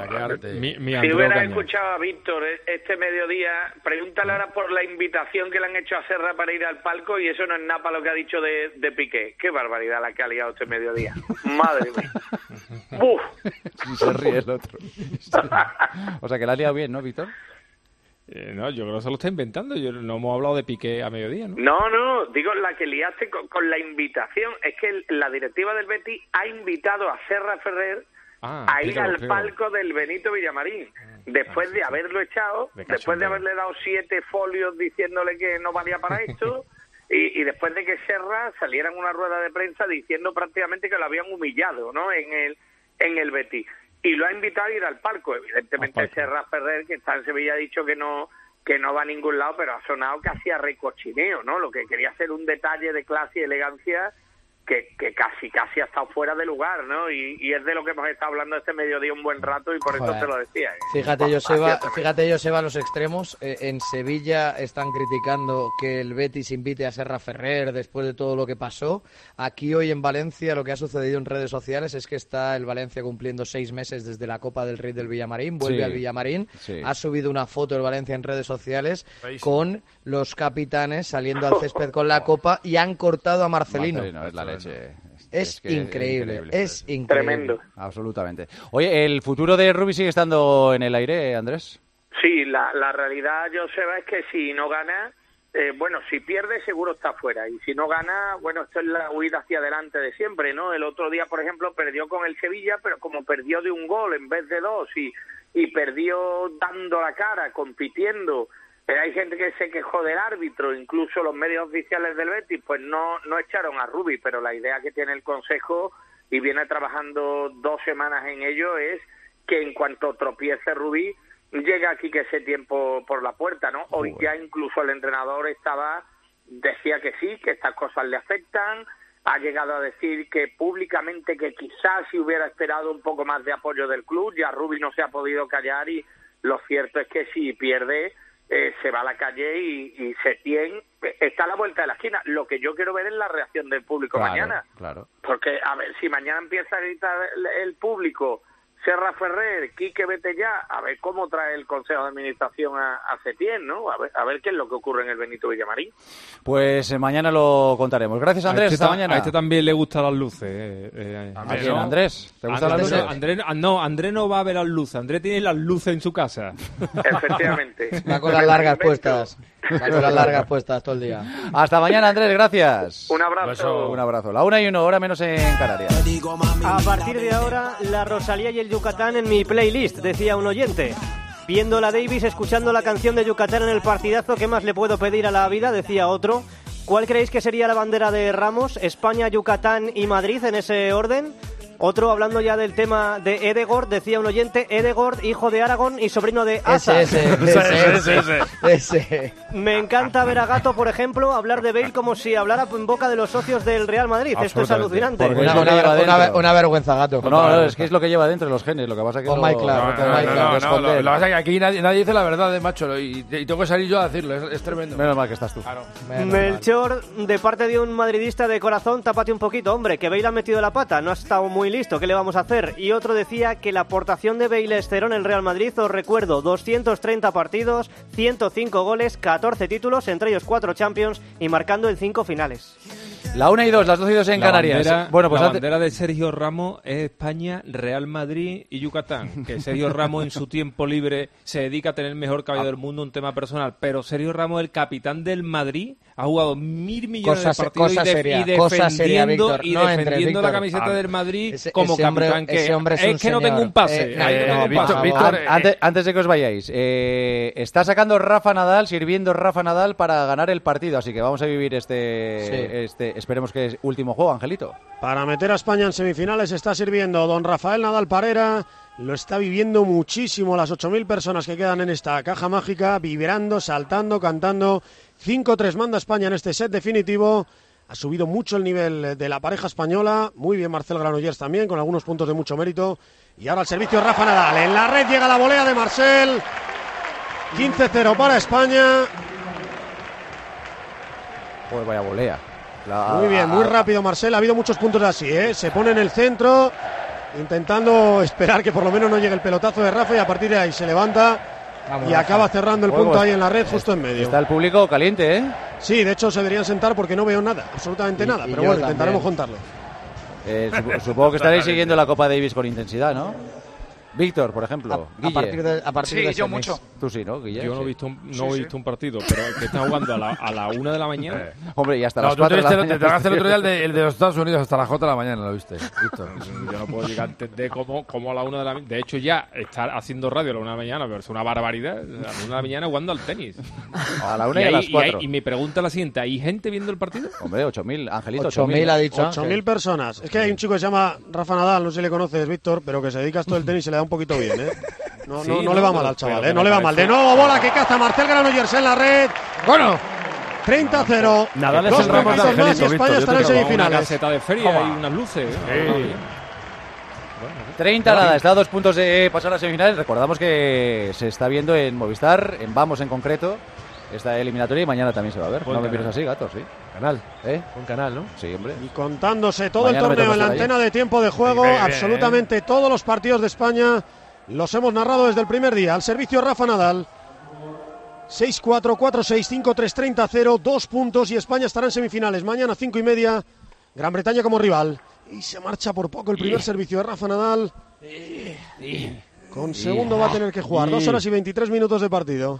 Si hubieras escuchado a Víctor este mediodía, pregúntale ahora por la invitación que le han hecho a Serra para ir al palco, y eso no es nada para lo que ha dicho de Piqué. Qué barbaridad la que ha liado este mediodía. Madre mía. ¡Buf! Se ríe el otro. O sea que la ha liado bien, ¿no, Víctor? No, yo creo que se lo está inventando. No hemos hablado de Piqué a mediodía, ¿no? No, digo la que liaste con la invitación. Es que la directiva del Betis ha invitado a Serra Ferrer a ir al palco del Benito Villamarín. Después de haberlo echado, después de haberle dado 7 folios diciéndole que no valía para esto, y después de que Serra saliera en una rueda de prensa diciendo prácticamente que lo habían humillado, ¿no? En el Betis. y lo ha invitado a ir al palco. Evidentemente Serra Ferrer, que está en Sevilla, ha dicho que no va a ningún lado, pero ha sonado casi a recochineo, ¿no? Lo que quería hacer un detalle de clase y elegancia que casi ha estado fuera de lugar, ¿no? Y es de lo que hemos estado hablando este mediodía un buen rato y por eso te lo decía. Fíjate, Joseba, los extremos. En Sevilla están criticando que el Betis invite a Serra Ferrer después de todo lo que pasó. Aquí hoy en Valencia lo que ha sucedido en redes sociales es que está el Valencia cumpliendo 6 meses desde la Copa del Rey del Villamarín, vuelve al Villamarín, ha subido una foto del Valencia en redes sociales con los capitanes saliendo al césped con la Copa y han cortado a Marcelino. Es la leche. Es increíble. Tremendo. Absolutamente. Oye, ¿el futuro de Rubí sigue estando en el aire, Andrés? Sí, la realidad, Joseba, es que si no gana, si pierde seguro está fuera, y si no gana, esto es la huida hacia adelante de siempre, ¿no? El otro día, por ejemplo, perdió con el Sevilla, pero como perdió de un gol en vez de 2 y perdió dando la cara, compitiendo. Hay gente que se quejó del árbitro, incluso los medios oficiales del Betis, pues no echaron a Rubí, pero la idea que tiene el Consejo, y viene trabajando 2 semanas en ello, es que en cuanto tropiece Rubí, llegue aquí que ese tiempo por la puerta, ¿no? Hoy ya incluso el entrenador decía que sí, que estas cosas le afectan, ha llegado a decir que públicamente que quizás si hubiera esperado un poco más de apoyo del club, ya Rubí no se ha podido callar, y lo cierto es que si pierde se va a la calle y Setién está a la vuelta de la esquina. Lo que yo quiero ver es la reacción del público mañana. Claro. Porque, a ver, si mañana empieza a gritar el público, Serra Ferrer, Quique, vete ya, a ver cómo trae el Consejo de Administración a Setién, ¿no? A ver qué es lo que ocurre en el Benito Villamarín. Pues mañana lo contaremos. Gracias, Andrés. Hasta mañana. A este también le gustan las luces. ¿A quién, Andrés? ¿Te gustan las luces? Andrés no va a ver las luces. Andrés tiene las luces en su casa. Efectivamente. Va con las largas puestas. Va con las largas puestas todo el día. Hasta mañana, Andrés. Gracias. Un abrazo. Un abrazo. 1:01, hora menos en Canarias. A partir de ahora, la Rosalía y el Yucatán en mi playlist, decía un oyente. Viendo la Davis, escuchando la canción de Yucatán en el partidazo, ¿qué más le puedo pedir a la vida?, decía otro. ¿Cuál creéis que sería la bandera de Ramos? ¿España, Yucatán y Madrid en ese orden? Otro, hablando ya del tema de Edegord, decía un oyente, Edegord, hijo de Aragón y sobrino de Asa. Ese. Me encanta ver a Gato, por ejemplo, hablar de Bale como si hablara en boca de los socios del Real Madrid. Esto es alucinante. Una vergüenza, Gato. No, es que es lo que lleva dentro de los genes. Lo que pasa es que lo que pasa es que aquí nadie dice la verdad, macho, y tengo que salir yo a decirlo. Es tremendo. Menos mal que estás tú. Claro. Melchor, de parte de un madridista de corazón, tápate un poquito, hombre, que Bale ha metido la pata. No ha estado muy listo, ¿qué le vamos a hacer? Y otro decía que la aportación de Bale es cero en el Real Madrid. Os recuerdo, 230 partidos, 105 goles, 14 títulos, entre ellos 4 Champions y marcando en 5 finales. La 1:02, las 12:02 en Canarias. La bandera de Sergio Ramos es España, Real Madrid y Yucatán. Que Sergio Ramos en su tiempo libre se dedica a tener el mejor cabello del mundo, un tema personal. Pero Sergio Ramos, el capitán del Madrid, ha jugado 1.000 millones de partidos y defendiendo la camiseta del Madrid como capitán. Es que no tengo un pase. Víctor, antes de que os vayáis, está sacando sirviendo Rafa Nadal para ganar el partido. Así que vamos a vivir esperemos que es último juego, Angelito. Para meter a España en semifinales está sirviendo don Rafael Nadal Parera. Lo está viviendo muchísimo las 8.000 personas que quedan en esta caja mágica, vibrando, saltando, cantando. 5-3 manda España en este set definitivo. Ha subido mucho el nivel de la pareja española. Muy bien Marcel Granollers también, con algunos puntos de mucho mérito. Y ahora el servicio de Rafa Nadal. En la red llega la volea de Marcel. 15-0 para España. Pues vaya volea. Muy bien, muy rápido Marcel. Ha habido muchos puntos así, ¿eh? Se pone en el centro, intentando esperar que por lo menos no llegue el pelotazo de Rafa, y a partir de ahí se levanta y acaba cerrando el punto ahí en la red, justo en medio. Está el público caliente, ¿eh? Sí, de hecho se deberían sentar porque no veo nada, absolutamente nada. Pero bueno, intentaremos contarlo. Supongo que estaréis siguiendo la Copa Davis con intensidad, ¿no? Víctor, por ejemplo. A partir de sí, yo mucho. Tú sí, ¿no, Guille? Yo no he visto un partido, pero que están jugando a la 1 de la mañana. Hombre, y hasta las 4 de la mañana. Te tragaste el otro día el de los Estados Unidos hasta las 4 de la mañana, ¿lo viste, Víctor? Yo no puedo llegar a entender cómo a la 1 de la mañana... De hecho, ya estar haciendo radio a la 1 de la mañana, pero es una barbaridad. A la 1 de la mañana jugando al tenis. A la 1 y a las 4. Y me pregunta la siguiente, ¿hay gente viendo el partido? Hombre, 8.000, Angelito, 8.000 ha dicho. 8.000 personas. Es que hay un chico que se llama Rafa Nadal, no sé si le conoces, Víctor, pero que se dedica a esto del tenis y se le da un poquito bien, ¿eh? No le va mal al chaval, no le va mal. De nuevo bola que caza Marcel Granollers en la red. Bueno, 30-0. Nadal es el Ramos de Angelito, España estará en semifinales. Una caseta de feria y unas luces. 30 nada, está a 2 puntos de pasar a semifinales. Recordamos que se está viendo en Movistar, en Vamos en concreto, esta eliminatoria, y mañana también se va a ver. No me pienses así, gato, sí. Canal, ¿eh? Un canal, ¿no? Sí, hombre. Y contándose todo el torneo en la antena de Tiempo de Juego, absolutamente todos los partidos de España los hemos narrado desde el primer día. Al servicio Rafa Nadal. 6-4, 4-6, 5-3, 30-0, 2 puntos y España estará en semifinales. Mañana 5:30, Gran Bretaña como rival. Y se marcha por poco el primer servicio de Rafa Nadal. Con segundo va a tener que jugar. 2 horas y 23 minutos de partido.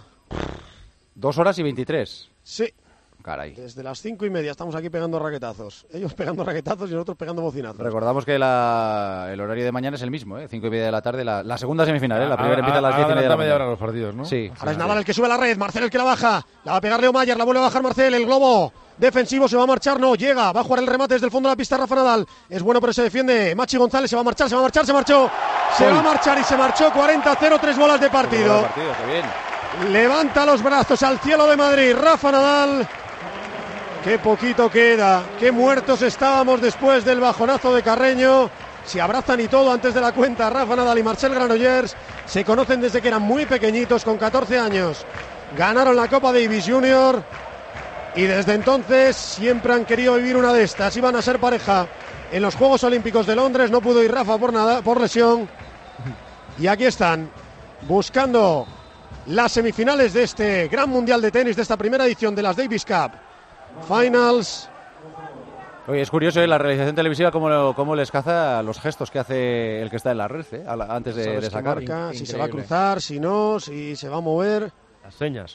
2 horas y 23. Sí. Caray. Desde las 5:30 estamos aquí pegando raquetazos. Ellos pegando raquetazos y nosotros pegando bocinazos. Recordamos que el horario de mañana es el mismo, 5:30 de la tarde, la segunda semifinal, la primera empieza a las 10:30 de la mañana. Los partidos, ¿no? Sí. Ahora es Nadal el que sube a la red, Marcel el que la baja. La va a pegar Leo Mayer, la vuelve a bajar Marcel, el globo defensivo se va a marchar, no, llega, va a jugar el remate desde el fondo de la pista Rafa Nadal. Es bueno pero se defiende Machi González, se va a marchar, se marchó. Se va a marchar y se marchó 40-0, 3 bolas de partido. Qué bien. Levanta los brazos al cielo de Madrid, Rafa Nadal. Qué poquito queda, qué muertos estábamos después del bajonazo de Carreño. Se abrazan y todo antes de la cuenta. Rafa Nadal y Marcel Granollers se conocen desde que eran muy pequeñitos, con 14 años. Ganaron la Copa Davis Junior y desde entonces siempre han querido vivir una de estas. Iban a ser pareja en los Juegos Olímpicos de Londres, no pudo ir Rafa por lesión. Y aquí están, buscando las semifinales de este gran mundial de tenis, de esta primera edición de las Davis Cup Finals. Oye, es curioso la realización televisiva cómo les caza los gestos que hace el que está en la red, antes de sacar. Marca, si se va a cruzar, si no, si se va a mover. Las señas.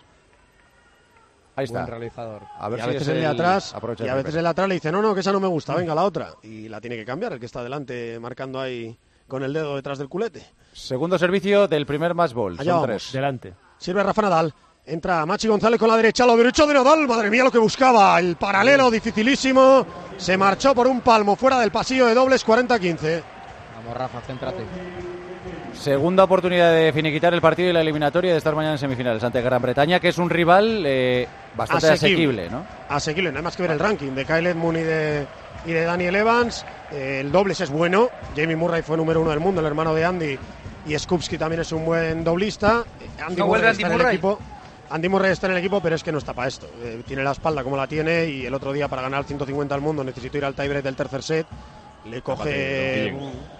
Ahí está. Buen realizador. A ver y si a veces el de atrás, y a veces el de atrás le dice, no, que esa no me gusta, venga la otra. Y la tiene que cambiar, el que está delante marcando ahí con el dedo detrás del culete. Segundo servicio del primer match ball. Allá son vamos. 3. Delante. Sirve Rafa Nadal. Entra Machi González con la derecha, lo derecho de Nadal, madre mía lo que buscaba, el paralelo dificilísimo, se marchó por un palmo fuera del pasillo de dobles, 40-15. Vamos Rafa, céntrate. Segunda oportunidad de finiquitar el partido y la eliminatoria de estar mañana en semifinales ante Gran Bretaña, que es un rival bastante asequible, ¿no? Asequible, no hay más que ver el ranking de Kyle Edmund y de Daniel Evans. El dobles es bueno, Jamie Murray fue número 1 del mundo, el hermano de Andy, y Skupski también es un buen doblista. Andy Murray está en el equipo. Andy Murray está en el equipo, pero es que no está para esto. Tiene la espalda como la tiene y el otro día para ganar el 150 al mundo necesitó ir al tiebreak del tercer set. Le coge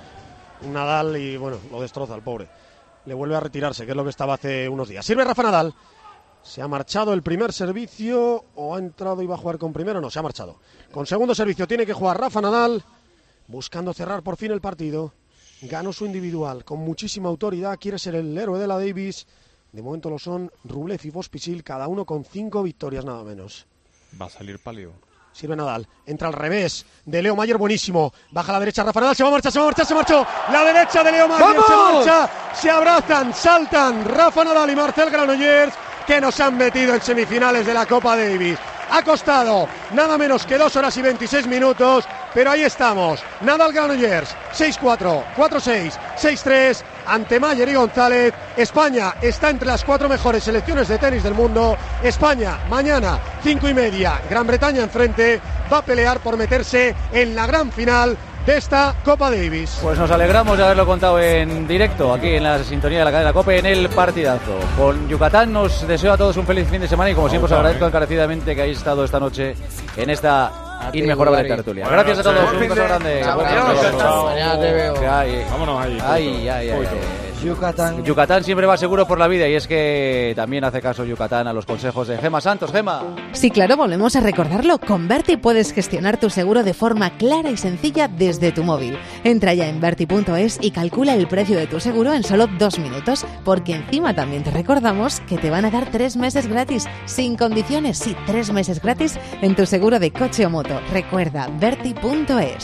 un Nadal y bueno, lo destroza al pobre. Le vuelve a retirarse, que es lo que estaba hace unos días. Sirve Rafa Nadal. ¿Se ha marchado el primer servicio o ha entrado y va a jugar con primero? No, se ha marchado. Con segundo servicio tiene que jugar Rafa Nadal, buscando cerrar por fin el partido. Ganó su individual con muchísima autoridad, quiere ser el héroe de la Davis. De momento lo son Rublev y Pospisil, cada uno con 5 victorias nada menos. Va a salir palio. Sirve Nadal, entra al revés de Leo Mayer, buenísimo. Baja a la derecha Rafa Nadal, se marchó. La derecha de Leo Mayer, ¡vamos! Se marcha, se abrazan, saltan Rafa Nadal y Marcel Granollers, que nos han metido en semifinales de la Copa Davis. Ha costado nada menos que 2 horas y 26 minutos, pero ahí estamos. Nadal Granollers, 6-4, 4-6, 6-3, ante Mayer y González. España está entre las 4 mejores selecciones de tenis del mundo. España, mañana, 5:30, Gran Bretaña enfrente, va a pelear por meterse en la gran final de esta Copa Davis. Pues nos alegramos de haberlo contado en directo aquí en la sintonía de la cadena COPE en el partidazo. Con Yucatán nos deseo a todos un feliz fin de semana y como siempre os agradezco encarecidamente que hayáis estado esta noche en esta inmejorable tertulia. Gracias a todos, un beso grande. Mañana te veo. Vámonos ahí. Ay. Yucatán siempre va seguro por la vida y es que también hace caso Yucatán a los consejos de Gema Santos. Gema. Sí, claro, volvemos a recordarlo. Con Berti puedes gestionar tu seguro de forma clara y sencilla desde tu móvil. Entra ya en berti.es y calcula el precio de tu seguro en solo 2 minutos, porque encima también te recordamos que te van a dar 3 meses gratis, sin condiciones, sí, 3 meses gratis en tu seguro de coche o moto. Recuerda, berti.es.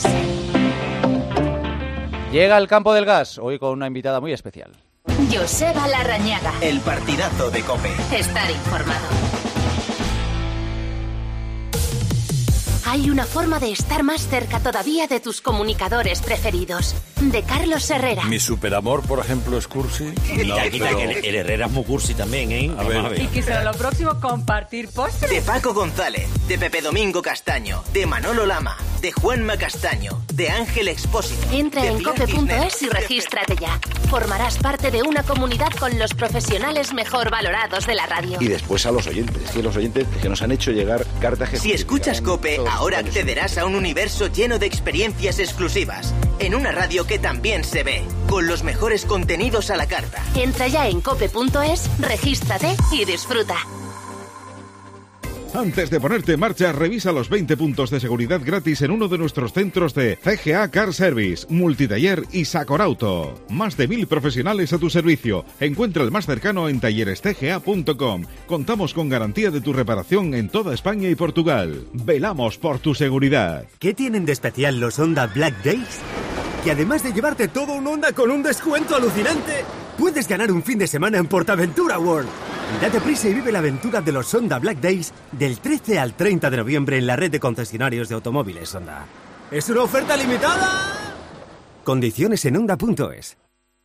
Llega al Campo del Gas, hoy con una invitada muy especial. Joseba Larrañaga. El partidazo de COPE. Estar informado. Hay una forma de estar más cerca todavía de tus comunicadores preferidos. De Carlos Herrera. Mi superamor, por ejemplo, es cursi. No, que el Herrera es muy cursi también, ¿eh? A ver. Y que será lo próximo compartir postres. De Paco González, de Pepe Domingo Castaño, de Manolo Lama, de Juanma Castaño, de Ángel Expósito. Entra en cope.es y regístrate ya. Formarás parte de una comunidad con los profesionales mejor valorados de la radio. Y después a los oyentes, que los oyentes que nos han hecho llegar cartas que... Si escuchas COPE, ahora accederás a un universo lleno de experiencias exclusivas. En una radio que también se ve, con los mejores contenidos a la carta. Entra ya en cope.es, regístrate y disfruta. Antes de ponerte en marcha, revisa los 20 puntos de seguridad gratis en uno de nuestros centros de CGA Car Service, Multitaller y Sacorauto. Más de 1000 profesionales a tu servicio. Encuentra el más cercano en tallerestga.com. Contamos con garantía de tu reparación en toda España y Portugal. Velamos por tu seguridad. ¿Qué tienen de especial los Honda Black Days? Que además de llevarte todo un Honda con un descuento alucinante, puedes ganar un fin de semana en Portaventura World. Date prisa y vive la aventura de los Honda Black Days del 13 al 30 de noviembre en la red de concesionarios de automóviles Honda. ¡Es una oferta limitada! Condiciones en Honda.es.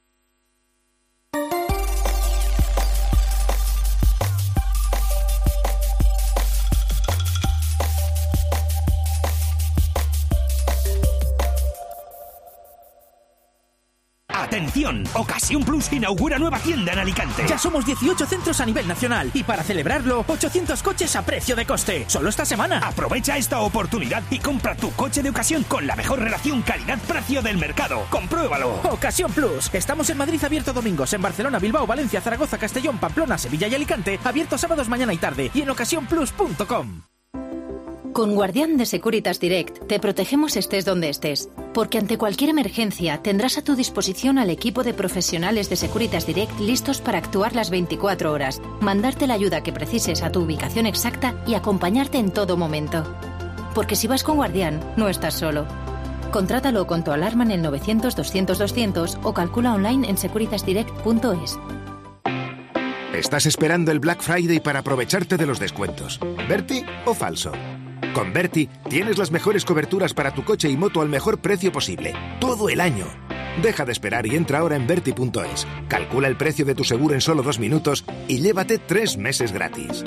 ¡Atención! Ocasión Plus inaugura nueva tienda en Alicante. Ya somos 18 centros a nivel nacional y para celebrarlo, 800 coches a precio de coste. Solo esta semana. Aprovecha esta oportunidad y compra tu coche de ocasión con la mejor relación calidad-precio del mercado. ¡Compruébalo! Ocasión Plus. Estamos en Madrid abierto domingos, en Barcelona, Bilbao, Valencia, Zaragoza, Castellón, Pamplona, Sevilla y Alicante, abierto sábados, mañana y tarde y en ocasiónplus.com. Con Guardián de Securitas Direct te protegemos estés donde estés, porque ante cualquier emergencia tendrás a tu disposición al equipo de profesionales de Securitas Direct listos para actuar las 24 horas, mandarte la ayuda que precises a tu ubicación exacta y acompañarte en todo momento. Porque si vas con Guardián, no estás solo. Contrátalo con tu alarma en el 900-200-200 o calcula online en securitasdirect.es. ¿Estás esperando el Black Friday para aprovecharte de los descuentos? ¿Berti o falso? Con Berti tienes las mejores coberturas para tu coche y moto al mejor precio posible, todo el año. Deja de esperar y entra ahora en Berti.es. Calcula el precio de tu seguro en solo 2 minutos y llévate 3 meses gratis.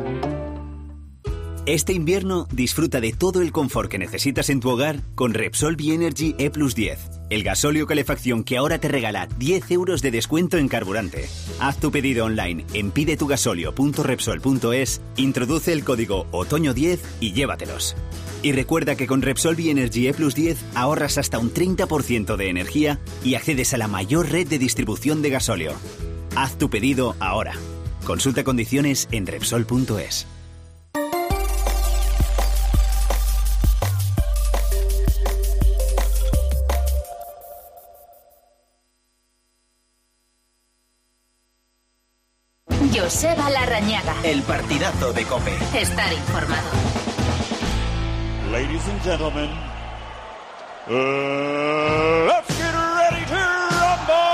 Este invierno disfruta de todo el confort que necesitas en tu hogar con Repsol Bienergy E+10, el gasóleo calefacción que ahora te regala 10 euros de descuento en carburante. Haz tu pedido online en pidetugasolio.repsol.es, introduce el código otoño10 y llévatelos. Y recuerda que con Repsol Bienergy E+10 ahorras hasta un 30% de energía y accedes a la mayor red de distribución de gasóleo. Haz tu pedido ahora. Consulta condiciones en Repsol.es. Joseba Larrañaga. El partidazo de COPE. Estar informado. Ladies and gentlemen, let's get ready to rumble!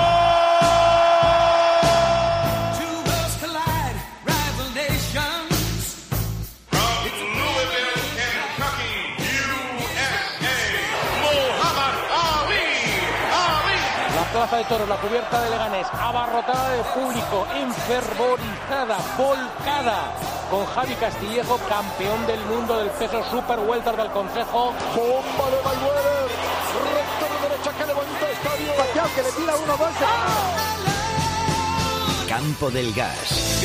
Two worlds collide, rival nations. From Louisville, Kentucky, USA, Muhammad Ali. La plaza de toros, la cubierta de Leganés, abarrotada de público, enfervorizada, volcada, con Javi Castillejo, campeón del mundo del peso super welter del Consejo. Bomba de Mayweather, recta de derecha que levanta el estadio. Pacquiao que le tira 1-2. Campo del Gas.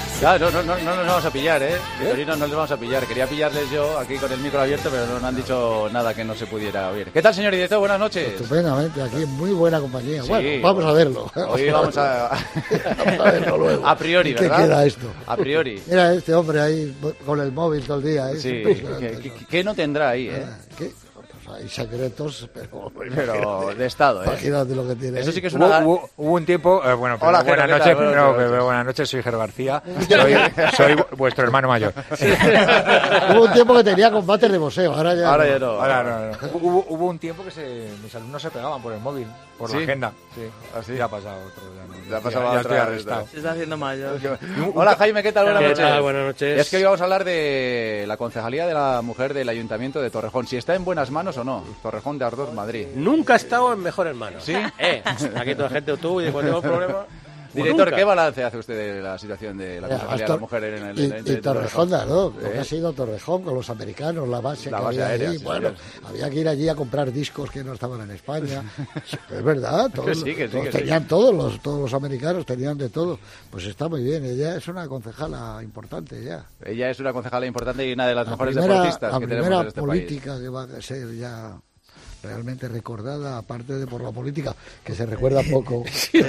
Claro, no nos vamos a pillar, Vitorino, no les vamos a pillar. Quería pillarles yo aquí con el micro abierto, pero no han dicho nada que no se pudiera oír. ¿Qué tal, señor director? Buenas noches. Estupendamente, aquí en muy buena compañía. Sí. Bueno, vamos a verlo. Hoy vamos a verlo luego. A priori, ¿verdad? ¿Qué queda esto? A priori. Mira este hombre ahí con el móvil todo el día. Sí, ¿qué no tendrá ahí, ¿Qué? Hay secretos, pero de Estado, Imagínate lo que tiene. Eso sí que es hubo un tiempo... bueno, hola, buenas noches. Buenas noches, soy Ger García. Soy vuestro hermano mayor. Hubo un tiempo que tenía combates de boxeo, ahora ya no. Hubo un tiempo que mis alumnos se pegaban por el móvil, por la agenda. Sí, así. Ya ha pasado otro. Ya estoy arrestado. Se está haciendo mayor. Hola, Jaime, ¿qué tal? Buenas noches. Buenas noches. Es que hoy vamos a hablar de la concejalía de la mujer del Ayuntamiento de Torrejón. Si está en buenas manos o no. Torrejón de Ardós, Madrid. Nunca ha estado en mejores manos. ¿Sí? Aquí toda la gente, tú, y cuando tengo problemas... Director, ¿qué balance hace usted de la situación de la concejalía de la mujer en el y Torrejón de Ardós, lo que ha sido Torrejón con los americanos, la base aérea. Allí. Sí, bueno, había que ir allí a comprar discos que no estaban en España. Es verdad, todos tenían todos los americanos tenían de todo. Pues está muy bien, ella es una concejala importante ya. Ella es una concejala importante y una de las mejores deportistas que tenemos en este país. La primera política que va a ser ya realmente recordada, aparte de por la política, que se recuerda poco,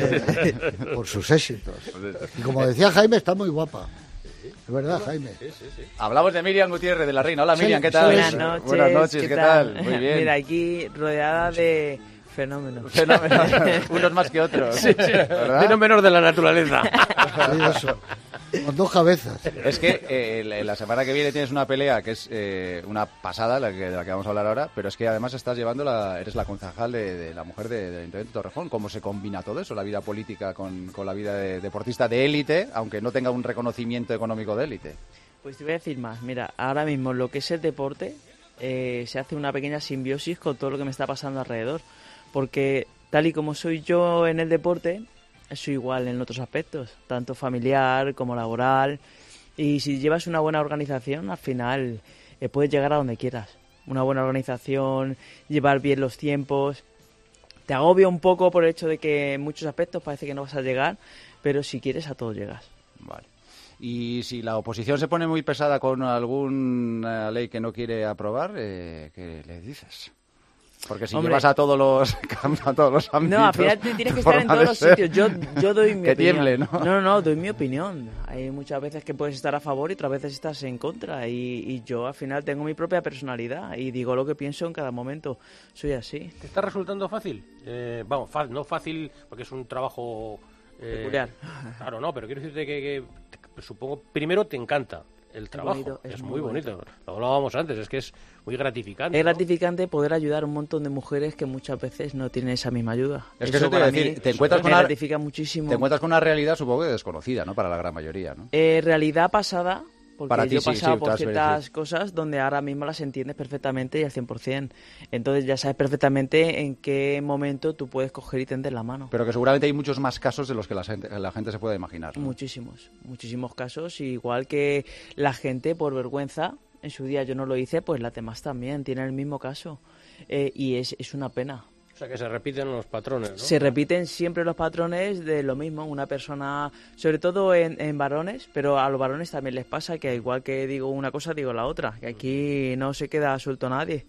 por sus éxitos. Y como decía Jaime, está muy guapa. Es verdad, Jaime. Sí. Hablamos de Miriam Gutiérrez, de La Reina. Hola, Miriam, ¿qué tal? Buenas noches, ¿qué tal? Muy bien. Mira, aquí rodeada de fenómenos. Unos más que otros. Fenómenos de la naturaleza. Sí, eso. Con dos cabezas. Es que la semana que viene tienes una pelea que es una pasada, de la que vamos a hablar ahora, pero es que además estás llevando eres la concejal de la mujer del Ayuntamiento de Torrejón. ¿Cómo se combina todo eso, la vida política con la vida de deportista de élite, aunque no tenga un reconocimiento económico de élite? Pues te voy a decir más. Mira, ahora mismo lo que es el deporte se hace una pequeña simbiosis con todo lo que me está pasando alrededor, porque tal y como soy yo en el deporte, soy igual en otros aspectos, tanto familiar como laboral, y si llevas una buena organización, al final puedes llegar a donde quieras. Una buena organización, llevar bien los tiempos. Te agobia un poco por el hecho de que en muchos aspectos parece que no vas a llegar, pero si quieres a todo llegas. Vale. Y si la oposición se pone muy pesada con alguna ley que no quiere aprobar, ¿qué le dices? Porque si llevas a todos los ámbitos... No, al final tienes que estar en todos los sitios. Yo doy mi opinión. Tiemble, ¿no? No, doy mi opinión. Hay muchas veces que puedes estar a favor y otras veces estás en contra. Y yo al final tengo mi propia personalidad y digo lo que pienso en cada momento. Soy así. ¿Te está resultando fácil? No fácil porque es un trabajo... peculiar. Claro, no, pero quiero decirte que supongo, primero te encanta el trabajo, es muy bonito. Lo hablábamos antes, es que es muy gratificante. Es gratificante poder ayudar a un montón de mujeres que muchas veces no tienen esa misma ayuda. Es que eso te iba a decir, te gratifica muchísimo. Te encuentras con una realidad supongo que desconocida, ¿no? Para la gran mayoría, ¿no? Realidad pasada, porque para ti, yo he pasado por ciertas cosas donde ahora mismo las entiendes perfectamente y al 100%. Entonces ya sabes perfectamente en qué momento tú puedes coger y tender la mano. Pero que seguramente hay muchos más casos de los que la gente se puede imaginar, ¿no? Muchísimos casos. Igual que la gente por vergüenza, en su día yo no lo hice, pues las demás también tienen el mismo caso. Y es una pena. O sea, que se repiten los patrones, ¿no? Se repiten siempre los patrones de lo mismo. Una persona, sobre todo en varones, pero a los varones también les pasa que igual que digo una cosa, digo la otra. Que aquí no se queda suelto nadie.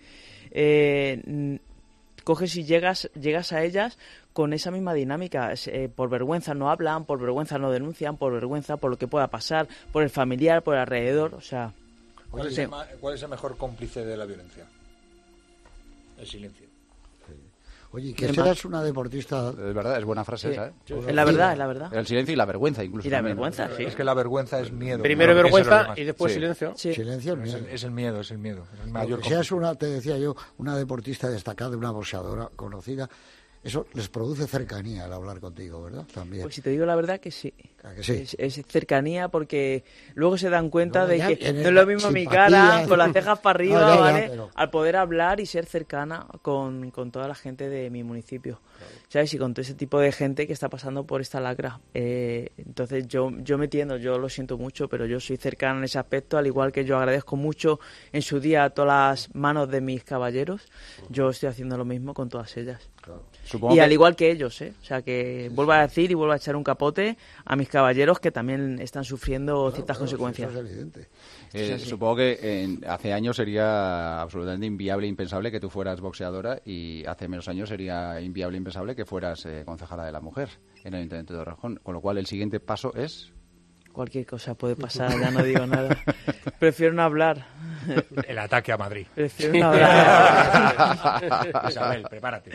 Coges y llegas a ellas con esa misma dinámica. Por vergüenza no hablan, por vergüenza no denuncian, por vergüenza por lo que pueda pasar, por el familiar, por el alrededor. O sea... ¿Cuál es el mejor cómplice de la violencia? El silencio. Oye, que serás una deportista... Es verdad, es buena frase esa, ¿eh? Es la verdad. El silencio y la vergüenza, incluso. Y la vergüenza, sí. Es que la vergüenza es miedo. Primero vergüenza y después silencio. Sí. Silencio es el miedo. Es el mayor que seas te decía yo, una deportista destacada, una boxeadora conocida, eso les produce cercanía al hablar contigo, ¿verdad? También. Pues si te digo la verdad que sí. ¿Que sí? Es cercanía porque luego se dan cuenta de que no es lo mismo mi cara, con las cejas para arriba, ¿vale? Pero... Al poder hablar y ser cercana con toda la gente de mi municipio, ¿sabes? Y con todo ese tipo de gente que está pasando por esta lacra. Entonces yo me entiendo, yo lo siento mucho, pero yo soy cercana en ese aspecto, al igual que yo agradezco mucho en su día a todas las manos de mis caballeros, yo estoy haciendo lo mismo con todas ellas. Claro. Y al igual que ellos, O sea que vuelvo a decir y vuelvo a echar un capote a mis caballeros que también están sufriendo ciertas consecuencias. Eso es evidente. Supongo que hace años sería absolutamente inviable, impensable que tú fueras boxeadora, y hace menos años sería inviable, impensable que fueras concejala de la mujer en el Ayuntamiento de Torrejón. Con lo cual, el siguiente paso es... Cualquier cosa puede pasar, ya no digo nada. Prefiero no hablar. El ataque a Madrid. Prefiero no hablar. Isabel, prepárate.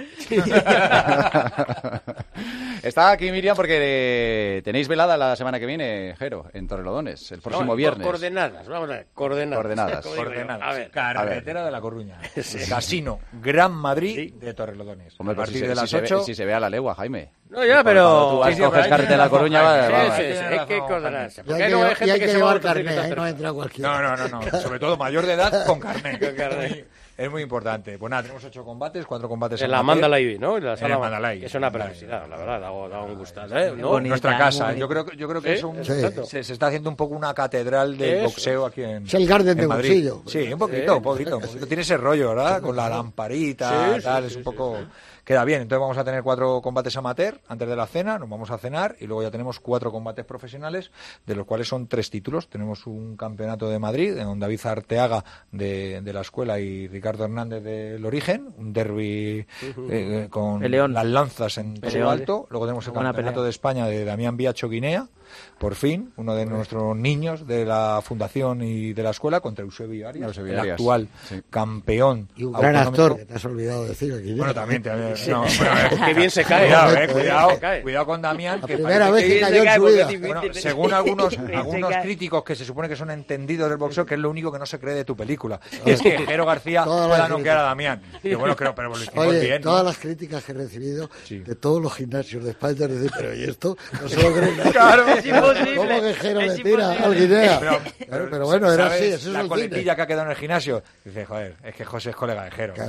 Está aquí Miriam porque tenéis velada la semana que viene, Jero, en Torrelodones, el próximo viernes. Coordenadas, vamos a ver, coordenadas. A ver. Carretera de La Coruña. Casino Gran Madrid de Torrelodones. Hombre, a partir de las 8. Si se ve a la legua, Jaime. No, ya, pero... Tú coges carretera de La Coruña, es que coordenadas. Y hay que llevar carnet, no entra cualquiera. No. Sobre todo mayor de edad con carnet. Es muy importante. Pues nada, tenemos 8 combates, 4 combates en la Mandalay, ¿no? En la sala Mandalay. Es una preciosidad, la verdad, da un gustazo, ¿no? Nuestra casa. Yo creo que se está haciendo un poco una catedral del boxeo aquí en Es el Garden de Madrid. bolsillo. Sí, un poquito. Tiene ese rollo, ¿verdad? Con la lamparita, tal, es un poco... Queda bien, entonces vamos a tener 4 combates amateur antes de la cena, nos vamos a cenar y luego ya tenemos 4 combates profesionales, de los cuales son 3 títulos. Tenemos un campeonato de Madrid, con David Arteaga de la escuela y Ricardo Hernández del Origen, un derbi con las lanzas en todo alto. Luego tenemos el campeonato de España de Damián Biacho Guinea, por fin, uno de nuestros niños de la fundación y de la escuela, contra Eusebio Arias, el actual campeón. Y un gran actor, que te has olvidado de decir. Guinea. Bueno, también. Qué bien se cae. Cuidado con Damián. La primera vez que cayó en su vida. Bueno, según algunos críticos que se supone que son entendidos del boxeo, que es lo único que no se cree de tu película. Y es que Jero García pueda noquear a Damián. Y bueno, creo, pero lo hicimos bien. Todas las críticas que he recibido de todos los gimnasios de España, es decir, pero ¿y esto? No se lo creen. Claro, es imposible. ¿Cómo que Jero le tira al Guinea? Pero bueno, era así. Eso es la coletilla que ha quedado en el gimnasio. Dice, joder, es que José es colega de Jero.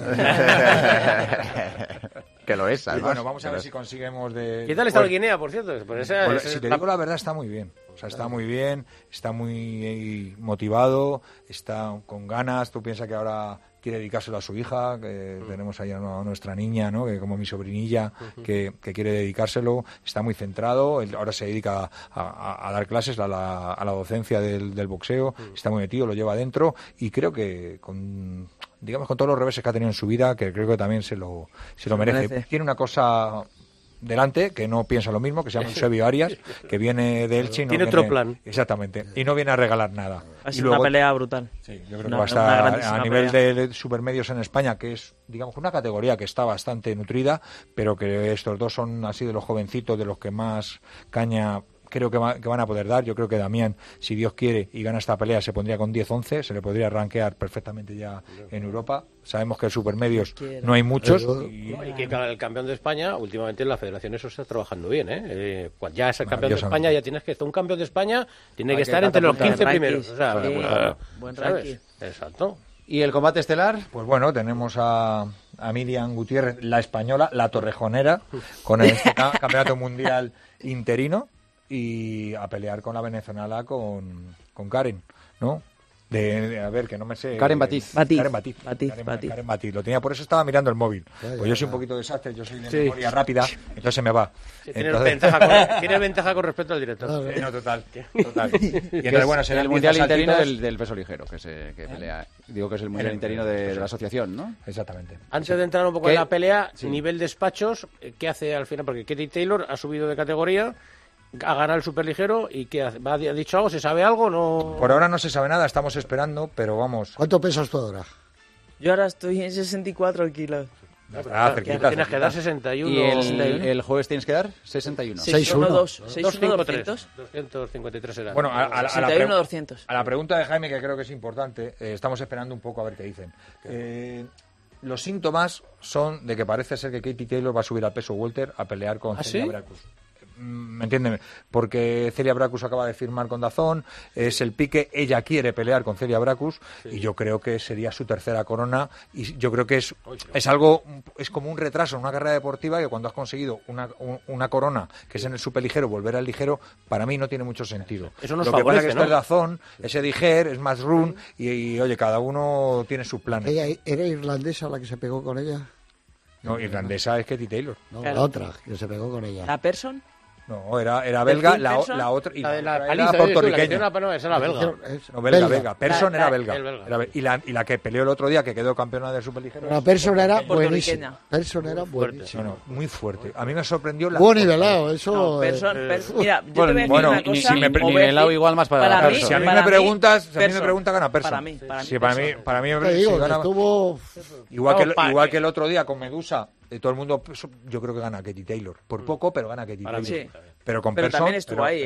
Que lo es, además. Bueno, vamos a ver si conseguimos de... ¿Qué tal está el Guinea, por cierto? Si te digo la verdad, está muy bien. O sea, está muy bien, está muy motivado, está con ganas. Tú piensas que ahora quiere dedicárselo a su hija, que tenemos ahí a nuestra niña, ¿no? Que como mi sobrinilla, que quiere dedicárselo. Está muy centrado. Él ahora se dedica a dar clases, a la docencia del boxeo. Está muy metido, lo lleva adentro. Y creo que con todos los reveses que ha tenido en su vida, que creo que también se lo merece. Tiene una cosa delante, que no piensa lo mismo, que se llama Eusebio Arias, que viene de Elche. Tiene otro plan. Exactamente. Y no viene a regalar nada. Ha sido una pelea brutal. Sí, yo creo que va a estar a nivel de supermedios en España, que es, digamos, una categoría que está bastante nutrida, pero que estos dos son así de los jovencitos, de los que más caña creo que van a poder dar. Yo creo que Damián, si Dios quiere y gana esta pelea, se pondría con 10-11, se le podría rankear perfectamente ya en Europa. Sabemos que en supermedios no hay muchos. Y que el campeón de España, últimamente en la federación eso está trabajando bien, cuando ya es el campeón de España, ya tienes que estar un campeón de España, tiene que estar entre los 15 primeros. O sea, buen ranking. Exacto. ¿Y el combate estelar? Pues bueno, tenemos a Miriam Gutiérrez, la española, la torrejonera, con el campeonato mundial interino, y a pelear con la venezolana, con Karen, ¿no? A ver, que no me sé. Karen Batiz. Karen Batiz. Lo tenía, por eso estaba mirando el móvil. Pues yo soy un poquito desastre, yo soy de memoria rápida, entonces se me va. Tienes ventaja con respecto al director. No, total. Y entonces, bueno, será el mundial interino del peso ligero, que pelea. Digo que es el mundial interino de la asociación, ¿no? Exactamente. Antes de entrar un poco en la pelea, nivel despachos, ¿qué hace al final? Porque Katie Taylor ha subido de categoría, a ganar el superligero, y ¿qué ha dicho algo? ¿Se sabe algo? No. Por ahora no se sabe nada, estamos esperando, pero vamos. ¿Cuánto pesas tú ahora? Yo ahora estoy en 64 kilos. Tienes que dar 61. ¿Y el jueves tienes que dar? 61. 253 era. Bueno, a la pregunta de Jaime, que creo que es importante, estamos esperando un poco a ver qué dicen. Los síntomas son de que parece ser que Katie Taylor va a subir al peso welter a pelear con Celia Bracus. ¿Me entienden? Porque Celia Bracus acaba de firmar con DAZN, es el pique, ella quiere pelear con Celia Bracus, y yo creo que sería su tercera corona, y yo creo que es algo, es como un retraso en una carrera deportiva, que cuando has conseguido una corona, que es en el superligero, volver al ligero, para mí no tiene mucho sentido. Eso nos Lo que favorece, pasa es que es DAZN, es Ediger, es más run, y oye, cada uno tiene sus planes. ¿Ella era irlandesa la que se pegó con ella? No, irlandesa es Katie Taylor. No, la otra, que se pegó con ella. ¿La Person? No, era belga, la otra... Y la era puertorriqueña. No, esa era belga. No, belga. Persson era belga. Y la que peleó el otro día, que quedó campeona del superligero. La Persson era buenísima. Persson era buenísima. No, muy fuerte. A mí me sorprendió la... Buen nivelado, eso... Mira, yo te voy a decir una cosa... Nivelado igual más para la Persson. Si a mí me preguntas, gana Persson. Para mí te digo, estuvo... Igual que el otro día con Medusa, todo el mundo, yo creo que gana Katie Taylor. Por poco, pero gana Katie Taylor. Sí. Pero con Persson... también estuvo ahí,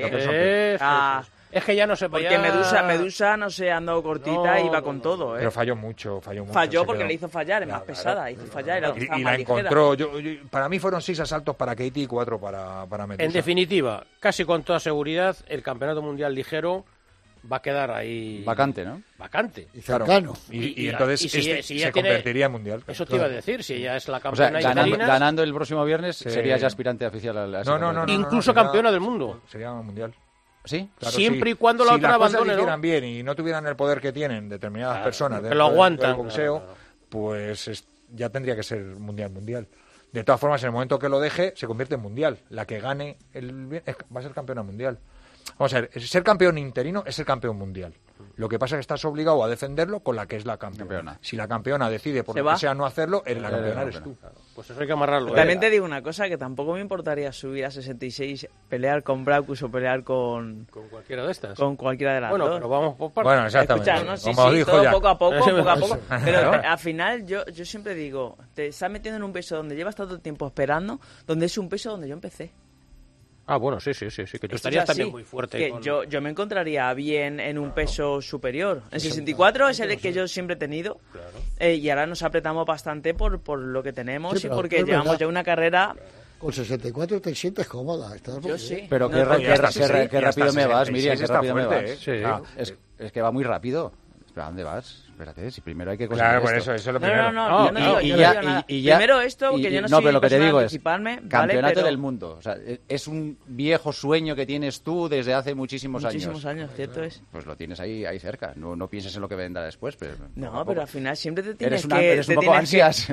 es que ya no se podía... Porque Medusa no se andó cortita y iba con todo, Pero falló mucho. Falló porque le hizo fallar, es más pesada, hizo fallar. Y la encontró. Para mí fueron 6 asaltos para Katie y 4 para Medusa. En definitiva, casi con toda seguridad, el Campeonato Mundial Ligero va a quedar ahí... Vacante, ¿no? Vacante. Y cercano. Y entonces se convertiría en mundial. Eso te iba a decir, si ella es la campeona ganando el próximo viernes, sería ya aspirante oficial a ese No. Incluso campeona del mundo. Sería mundial. ¿Sí? Claro, siempre y cuando la otra abandone, ¿no? Si las cosas hicieran bien y no tuvieran el poder que tienen determinadas personas que lo aguantan del boxeo, pues ya tendría que ser mundial. De todas formas, en el momento que lo deje, se convierte en mundial. La que gane va a ser campeona mundial. Vamos a ver, ser campeón interino es ser campeón mundial. Lo que pasa es que estás obligado a defenderlo con la que es la campeona. Si la campeona decide por lo que sea no hacerlo, la campeona eres tú. Pues eso hay que amarrarlo. También te digo una cosa, que tampoco me importaría subir a 66, pelear con Braucus o pelear con cualquiera de estas. Con cualquiera de las dos. Pero vamos por partes. Bueno, exactamente. Escucha, como dijo todo poco a poco. Pero al final yo siempre digo, te estás metiendo en un peso donde llevas tanto tiempo esperando, donde es un peso donde yo empecé. Bueno, sí, que tú estarías también muy fuerte. Que yo me encontraría bien en un peso superior. En 64 es el que yo siempre he tenido. Y ahora nos apretamos bastante por lo que tenemos y porque llevamos ya una carrera... Con 64 te sientes cómoda. Yo sí. Pero qué rápido me vas, Miriam, qué rápido me vas. Es que va muy rápido. ¿Pero a dónde vas? Espérate, si primero hay que conseguir Claro, por eso es lo primero. No, yo no digo nada. Primero esto, que yo no soy pero lo que te digo es campeonato del mundo. O sea, es un viejo sueño que tienes tú desde hace muchísimos años. Muchísimos años, cierto es. Pues lo tienes ahí cerca. No pienses en lo que vendrá después. Pero pero al final siempre te tienes que... Eres un poco ansias.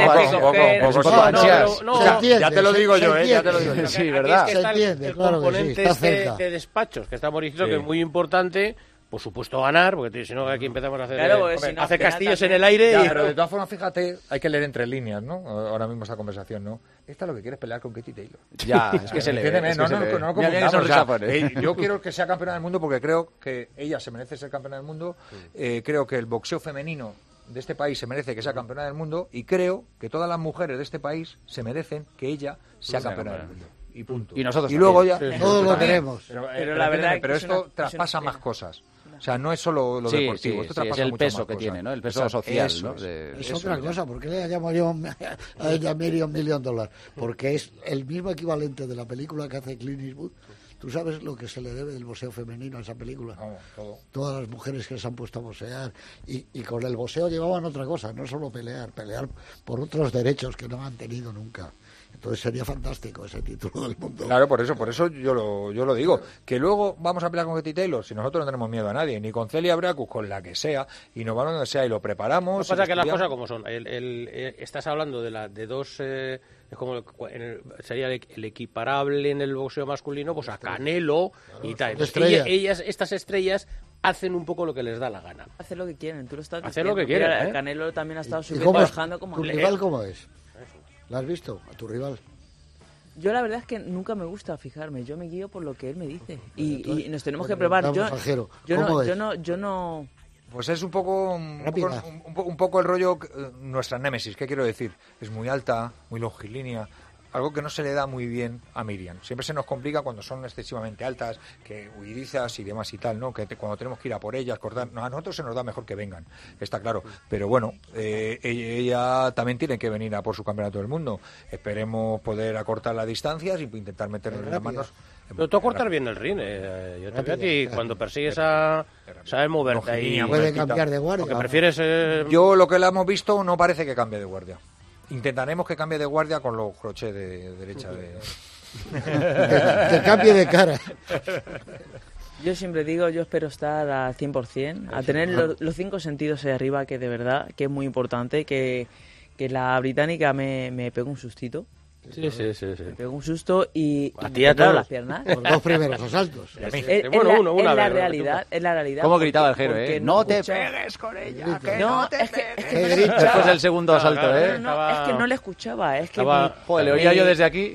Un poco ansias. Ya te lo digo yo, ya te lo digo yo. Sí, ¿verdad? Se entiende, el componente de despachos, que está Mauricio, que es muy importante... Por supuesto ganar, porque si no aquí empezamos a hacer castillos en el aire. Pero de todas formas, fíjate, hay que leer entre líneas, ¿no? Ahora mismo esta conversación, ¿no? Esta lo que quiere es pelear con Katie Taylor. Ya, es que se le ve. No confundamos. Yo quiero que sea campeona del mundo porque creo que ella se merece ser campeona del mundo. Creo que el boxeo femenino de este país se merece que sea campeona del mundo y creo que todas las mujeres de este país se merecen que ella sea campeona del mundo. Y punto. Y nosotros y luego también. ya todos lo queremos. Pero la verdad pero esto traspasa más cosas. O sea, no es solo lo deportivo. Esto es el peso que tiene, ¿no? El peso social, ¿no? Es otra cosa. ¿Por qué le llamo yo a ella $1 million? Porque es el mismo equivalente de la película que hace Clint Eastwood. ¿Tú sabes lo que se le debe del boxeo femenino a esa película? Todo. Todas las mujeres que se han puesto a boxear. Y con el boxeo llevaban otra cosa, no solo pelear por otros derechos que no han tenido nunca. Entonces sería fantástico ese título del mundo. Claro, por eso yo lo digo. Que luego vamos a pelear con Katie Taylor, si nosotros no tenemos miedo a nadie, ni con Celia Braucus, con la que sea, y nos vamos donde sea y lo preparamos. Lo que pasa es que las cosas como son. Estás hablando de dos... es como sería el equiparable en el boxeo masculino, pues a Canelo y tal. Estas estrellas hacen un poco lo que les da la gana. Hacen lo que quieren, tú lo estás diciendo. Hacen lo que quieren. Canelo también ha estado subiendo bajando como... ¿Tu rival cómo es? ¿La has visto? ¿A tu rival? Yo la verdad es que nunca me gusta fijarme, yo me guío por lo que él me dice y nos tenemos que probar. Yo no. Pues es un poco el rollo, nuestra némesis, ¿qué quiero decir? Es muy alta, muy longilínea, algo que no se le da muy bien a Miriam. Siempre se nos complica cuando son excesivamente altas, que huidizas y demás y tal, ¿no? Que cuando tenemos que ir a por ellas, cortar, a nosotros se nos da mejor que vengan, está claro. Pero bueno, ella también tiene que venir a por su campeonato del mundo. Esperemos poder acortar las distancias y intentar meternos en las manos. Pero tú acortas bien el ring, yo te veo a ti cuando persigues sabes moverte ahí. Puede cambiar de guardia. Porque prefieres... Yo lo que la hemos visto no parece que cambie de guardia. Intentaremos que cambie de guardia con los crochets de derecha. Que cambie de cara. Yo siempre digo, yo espero estar al 100%, a tener los 5 sentidos ahí arriba, que de verdad, que es muy importante, que la británica me pegue un sustito. Sí. Me pegó un susto y a me ti a temblaron todos. las piernas. Los 2 primeros asaltos. Es la realidad. ¿Cómo gritaba el Jero, porque No te escuchaba. pegues con ella, que No, no te es que pegues. Después del segundo asalto, No, es que no le escuchaba, es que... Joder, le oía yo desde aquí.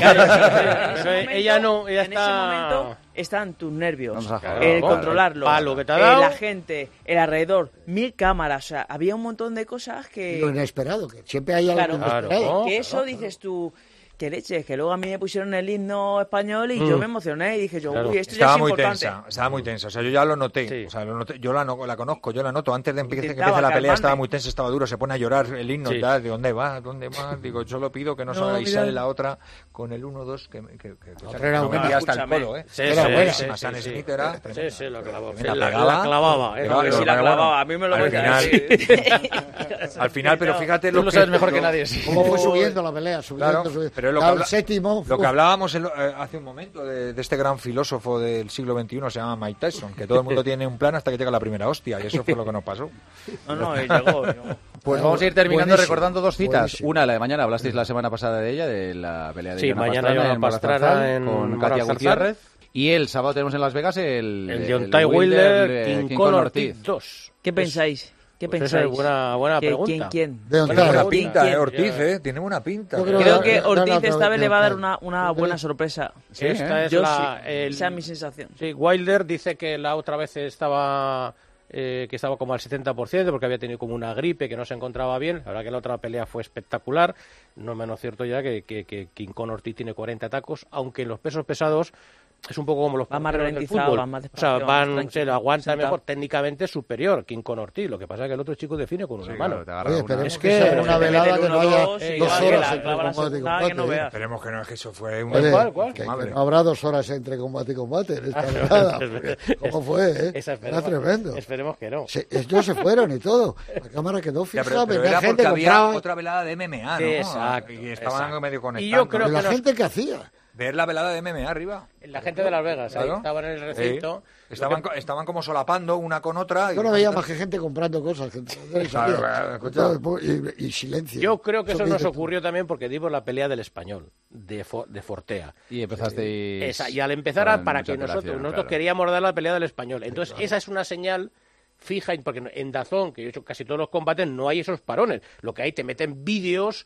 Ella no, ella en está... ese momento están tus nervios, Vamos a joder. el controlarlo, El palo que te ha dado. la gente, el alrededor, 1000 cámaras, o sea, había un montón de cosas que... Lo inesperado, que siempre hay algo inesperado. Que eso dices tú... Que leche, que luego a mí me pusieron el himno español y yo me emocioné y dije yo, uy, esto ya es importante. Estaba muy tensa, o sea, yo ya lo noté. Sí. O sea, yo la conozco, yo la noto. Antes de que empiece la pelea estaba muy tensa, estaba duro, se pone a llorar el himno y tal. ¿De dónde va? Digo, yo solo pido que no salga y sale la otra con el 1-2 que me hasta el codo, ¿eh? Era buenísima. San Smith era... Sí, lo clavaba. La clavaba. Si la clavaba, a mí me lo voy a decir. Al final, pero fíjate Tú lo sabes mejor que nadie. Cómo fue subiendo la pelea, subiendo. Pero el séptimo. Lo que hablábamos hace un momento de este gran filósofo del siglo XXI, se llama Mike Tyson, que todo el mundo tiene un plan hasta que llega la primera hostia, y eso fue lo que nos pasó. No, llegó. Pues vamos a ir terminando Buenísimo, recordando 2 citas. buenísimo. Una, la de mañana, hablasteis la semana pasada de ella, de la pelea de mañana Joana Pastrana con Katia Zarzal. Gutiérrez. Y el sábado tenemos en Las Vegas el Deontay Wilder, King Conor Ortiz 2. ¿Qué pensáis? ¿Qué Pues pensáis? esa es buena pregunta. ¿Quién? Deontay. Tiene buena ¿Quién? pinta, Ortiz, tiene buena pinta. Yo Creo que No, Ortiz pero esta vez le va a dar Deontay. una buena sorpresa. Sí, esta es Yo la... sí, esa es mi sensación. Sí, Wilder dice que la otra vez estaba como al 70% porque había tenido como una gripe, que no se encontraba bien. La verdad que la otra pelea fue espectacular. No menos cierto ya que King Conor Ortiz tiene 40 tacos, aunque en los pesos pesados es un poco como los Va más porteros del ralentizado, fútbol. va más O sea, despacio, se lo aguanta sentado. mejor, técnicamente superior King Conor Ortiz. Lo que pasa es que el otro chico define con una mano. Oye, esperemos Es que que sea una velada que no haya 2 sí, horas que la entre clava la combate y segunda, que no combate. veas. Esperemos que no, es que eso fue un... Oye, ¿Cuál? que Madre. no habrá 2 horas entre combate y combate en esta velada. ¿Cómo fue, Esa Era tremendo. Esperemos que no. Ellos se fueron y todo. La cámara quedó Ya, fija, pero venía era gente porque había compraba. otra velada de MMA, ¿no? Exacto, Y estaban exacto. medio conectando. Y yo creo ¿Y la que gente que hacía? Ver la velada de MMA arriba. la gente de Las Vegas, ahí Claro. estaban en el recinto. Estaban como solapando una con otra. Yo no veía más que gente comprando cosas. Y silencio. Yo creo que eso que nos dices tú. ocurrió también porque dimos la pelea del español, de Fortea. Y empezasteis... Y al empezar, con para mucha que nosotros antelación, claro. queríamos dar la pelea del español. Entonces, esa es una señal fija, porque en DAZN, que yo he hecho casi todos los combates, no hay esos parones. Lo que hay, te meten vídeos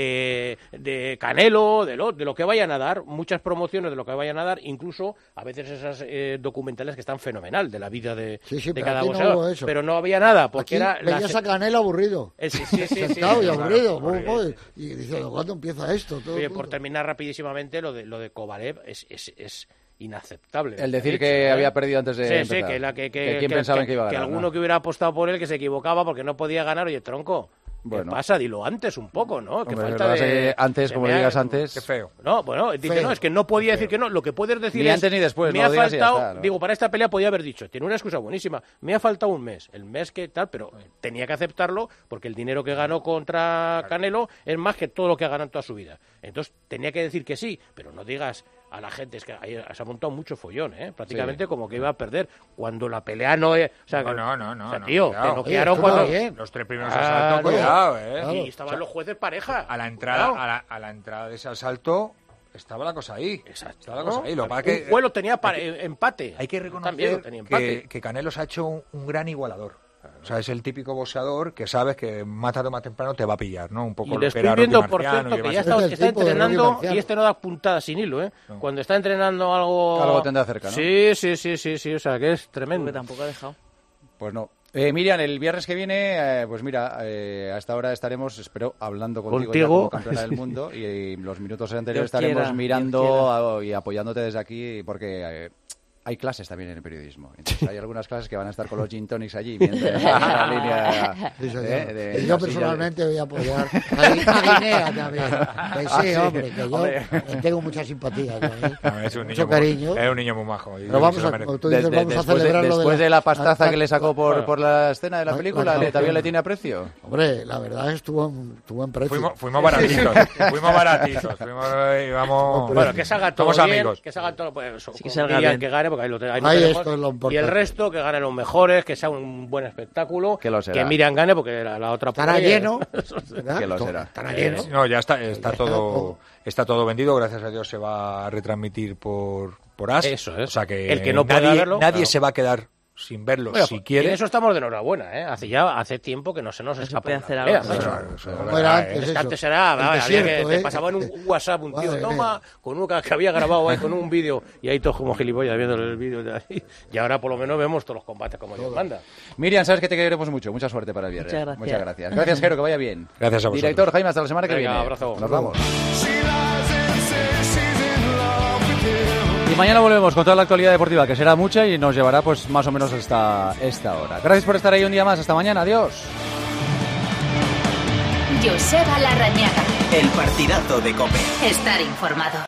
de Canelo, de lo que vayan a dar, muchas promociones de lo que vayan a dar, incluso a veces esas documentales que están fenomenal, de la vida de pero cada aquí no boxeador. hubo eso. Pero no había nada, porque Aquí era... veías a Canelo aburrido. Sí, Sentado y aburrido. Claro. Y diciendo, ¿cuándo empieza esto? Todo Oye, el por mundo. terminar rapidísimamente, lo de Kovalev es inaceptable. El decir que había perdido antes de Sí, empezar. que quién pensaban que iba a ganar, alguno ¿no? que hubiera apostado por él que se equivocaba porque no podía ganar. Oye, tronco, Bueno. ¿qué pasa? Dilo antes un poco, ¿no? Que Hombre, falta lo que pasa de... es que antes, se como me digas ha- antes... Qué feo. No, bueno, dice, Feo. no, es que no podía decir que no. Lo que puedes decir Ni es... antes ni después, me no ha lo digas y ya faltado, está, ¿no? digo, para esta pelea podía haber dicho, tiene una excusa buenísima, me ha faltado un mes. El mes que tal, pero tenía que aceptarlo porque el dinero que ganó contra Canelo es más que todo lo que ha ganado en toda su vida. Entonces tenía que decir que sí, pero no digas a la gente, es que ahí se ha montado mucho follón, prácticamente como que iba a perder cuando la pelea no es... O sea, No, o sea, tío, cuidado. te noquearon Oye, cuando... bien. Los 3 primeros Claro. asaltos, cuidado, Claro. Y estaban los jueces pareja. A la entrada, Claro. a la entrada de ese asalto estaba la cosa ahí. Exacto. Estaba la cosa ahí. Lo que pasa Un es que vuelo tenía empate. hay que También reconocer lo tenía empate. que Canelo se ha hecho un gran igualador. O sea, es el típico boxeador que sabes que más tarde o más temprano te va a pillar, ¿no? Un poco Y lo le que estoy era viendo, Rocky por Marciano cierto, y que ya demás. Es el está tipo de Rocky entrenando, Marciano. y este no da puntadas sin hilo, No. Cuando está entrenando algo... Algo tendrá cerca, ¿no? Sí, o sea, que es tremendo. Porque tampoco ha dejado. Pues no. Miriam, el viernes que viene, pues mira, a esta hora estaremos, espero, hablando contigo ya como campeona del mundo y los minutos anteriores Dios estaremos quiera, mirando y apoyándote desde aquí porque hay clases también en el periodismo. Entonces hay algunas clases que van a estar con los gin tonics allí viendo la línea Sí, señor. de Y la yo silla personalmente voy a apoyar a Guinea también. Que sí, hombre, que yo tengo mucha simpatía. No, es un mucho niño cariño. Es un niño muy majo. y Pero vamos se lo a, merece. como tú dices, vamos a celebrarlo después de la pastaza que le sacó Bueno, por la escena de la la- película, la- ¿también le tiene aprecio? Hombre, la verdad estuvo en precio. Fuimos baratitos. Fuimos, íbamos... Bueno, que salga todo Somos bien, amigos. que salga todo, pues, que salga dirían bien. que gane porque ahí lo tenemos. Esto es lo importante. Y el resto, que ganen los mejores, que sea un buen espectáculo, que Miriam gane, porque la otra... Estará lleno. Que lo será. Estará lleno. No, ya está todo vendido, gracias a Dios se va a retransmitir por AS. Eso es. O sea que el que no pueda verlo, nadie se va a quedar sin verlo, bueno, si quiere. En eso estamos de enhorabuena, ¿eh? Hace tiempo que no se nos escapa. Antes era, te pasaba en un WhatsApp un tío, toma, con uno que había grabado ahí con un vídeo, y ahí todos como gilipollas viendo el vídeo de ahí. Y ahora por lo menos vemos todos los combates como Dios manda. Miriam, sabes que te queremos mucho, mucha suerte para el viernes. Muchas gracias. Gracias, Jero, que vaya bien. Gracias a vosotros. Director Jaime, hasta la semana que viene. Abrazo. Nos vamos. Y mañana volvemos con toda la actualidad deportiva, que será mucha y nos llevará pues más o menos hasta esta hora. Gracias por estar ahí un día más. Hasta mañana. Adiós. Joseba Larrañaga. El partidazo de COPE. Estar informado.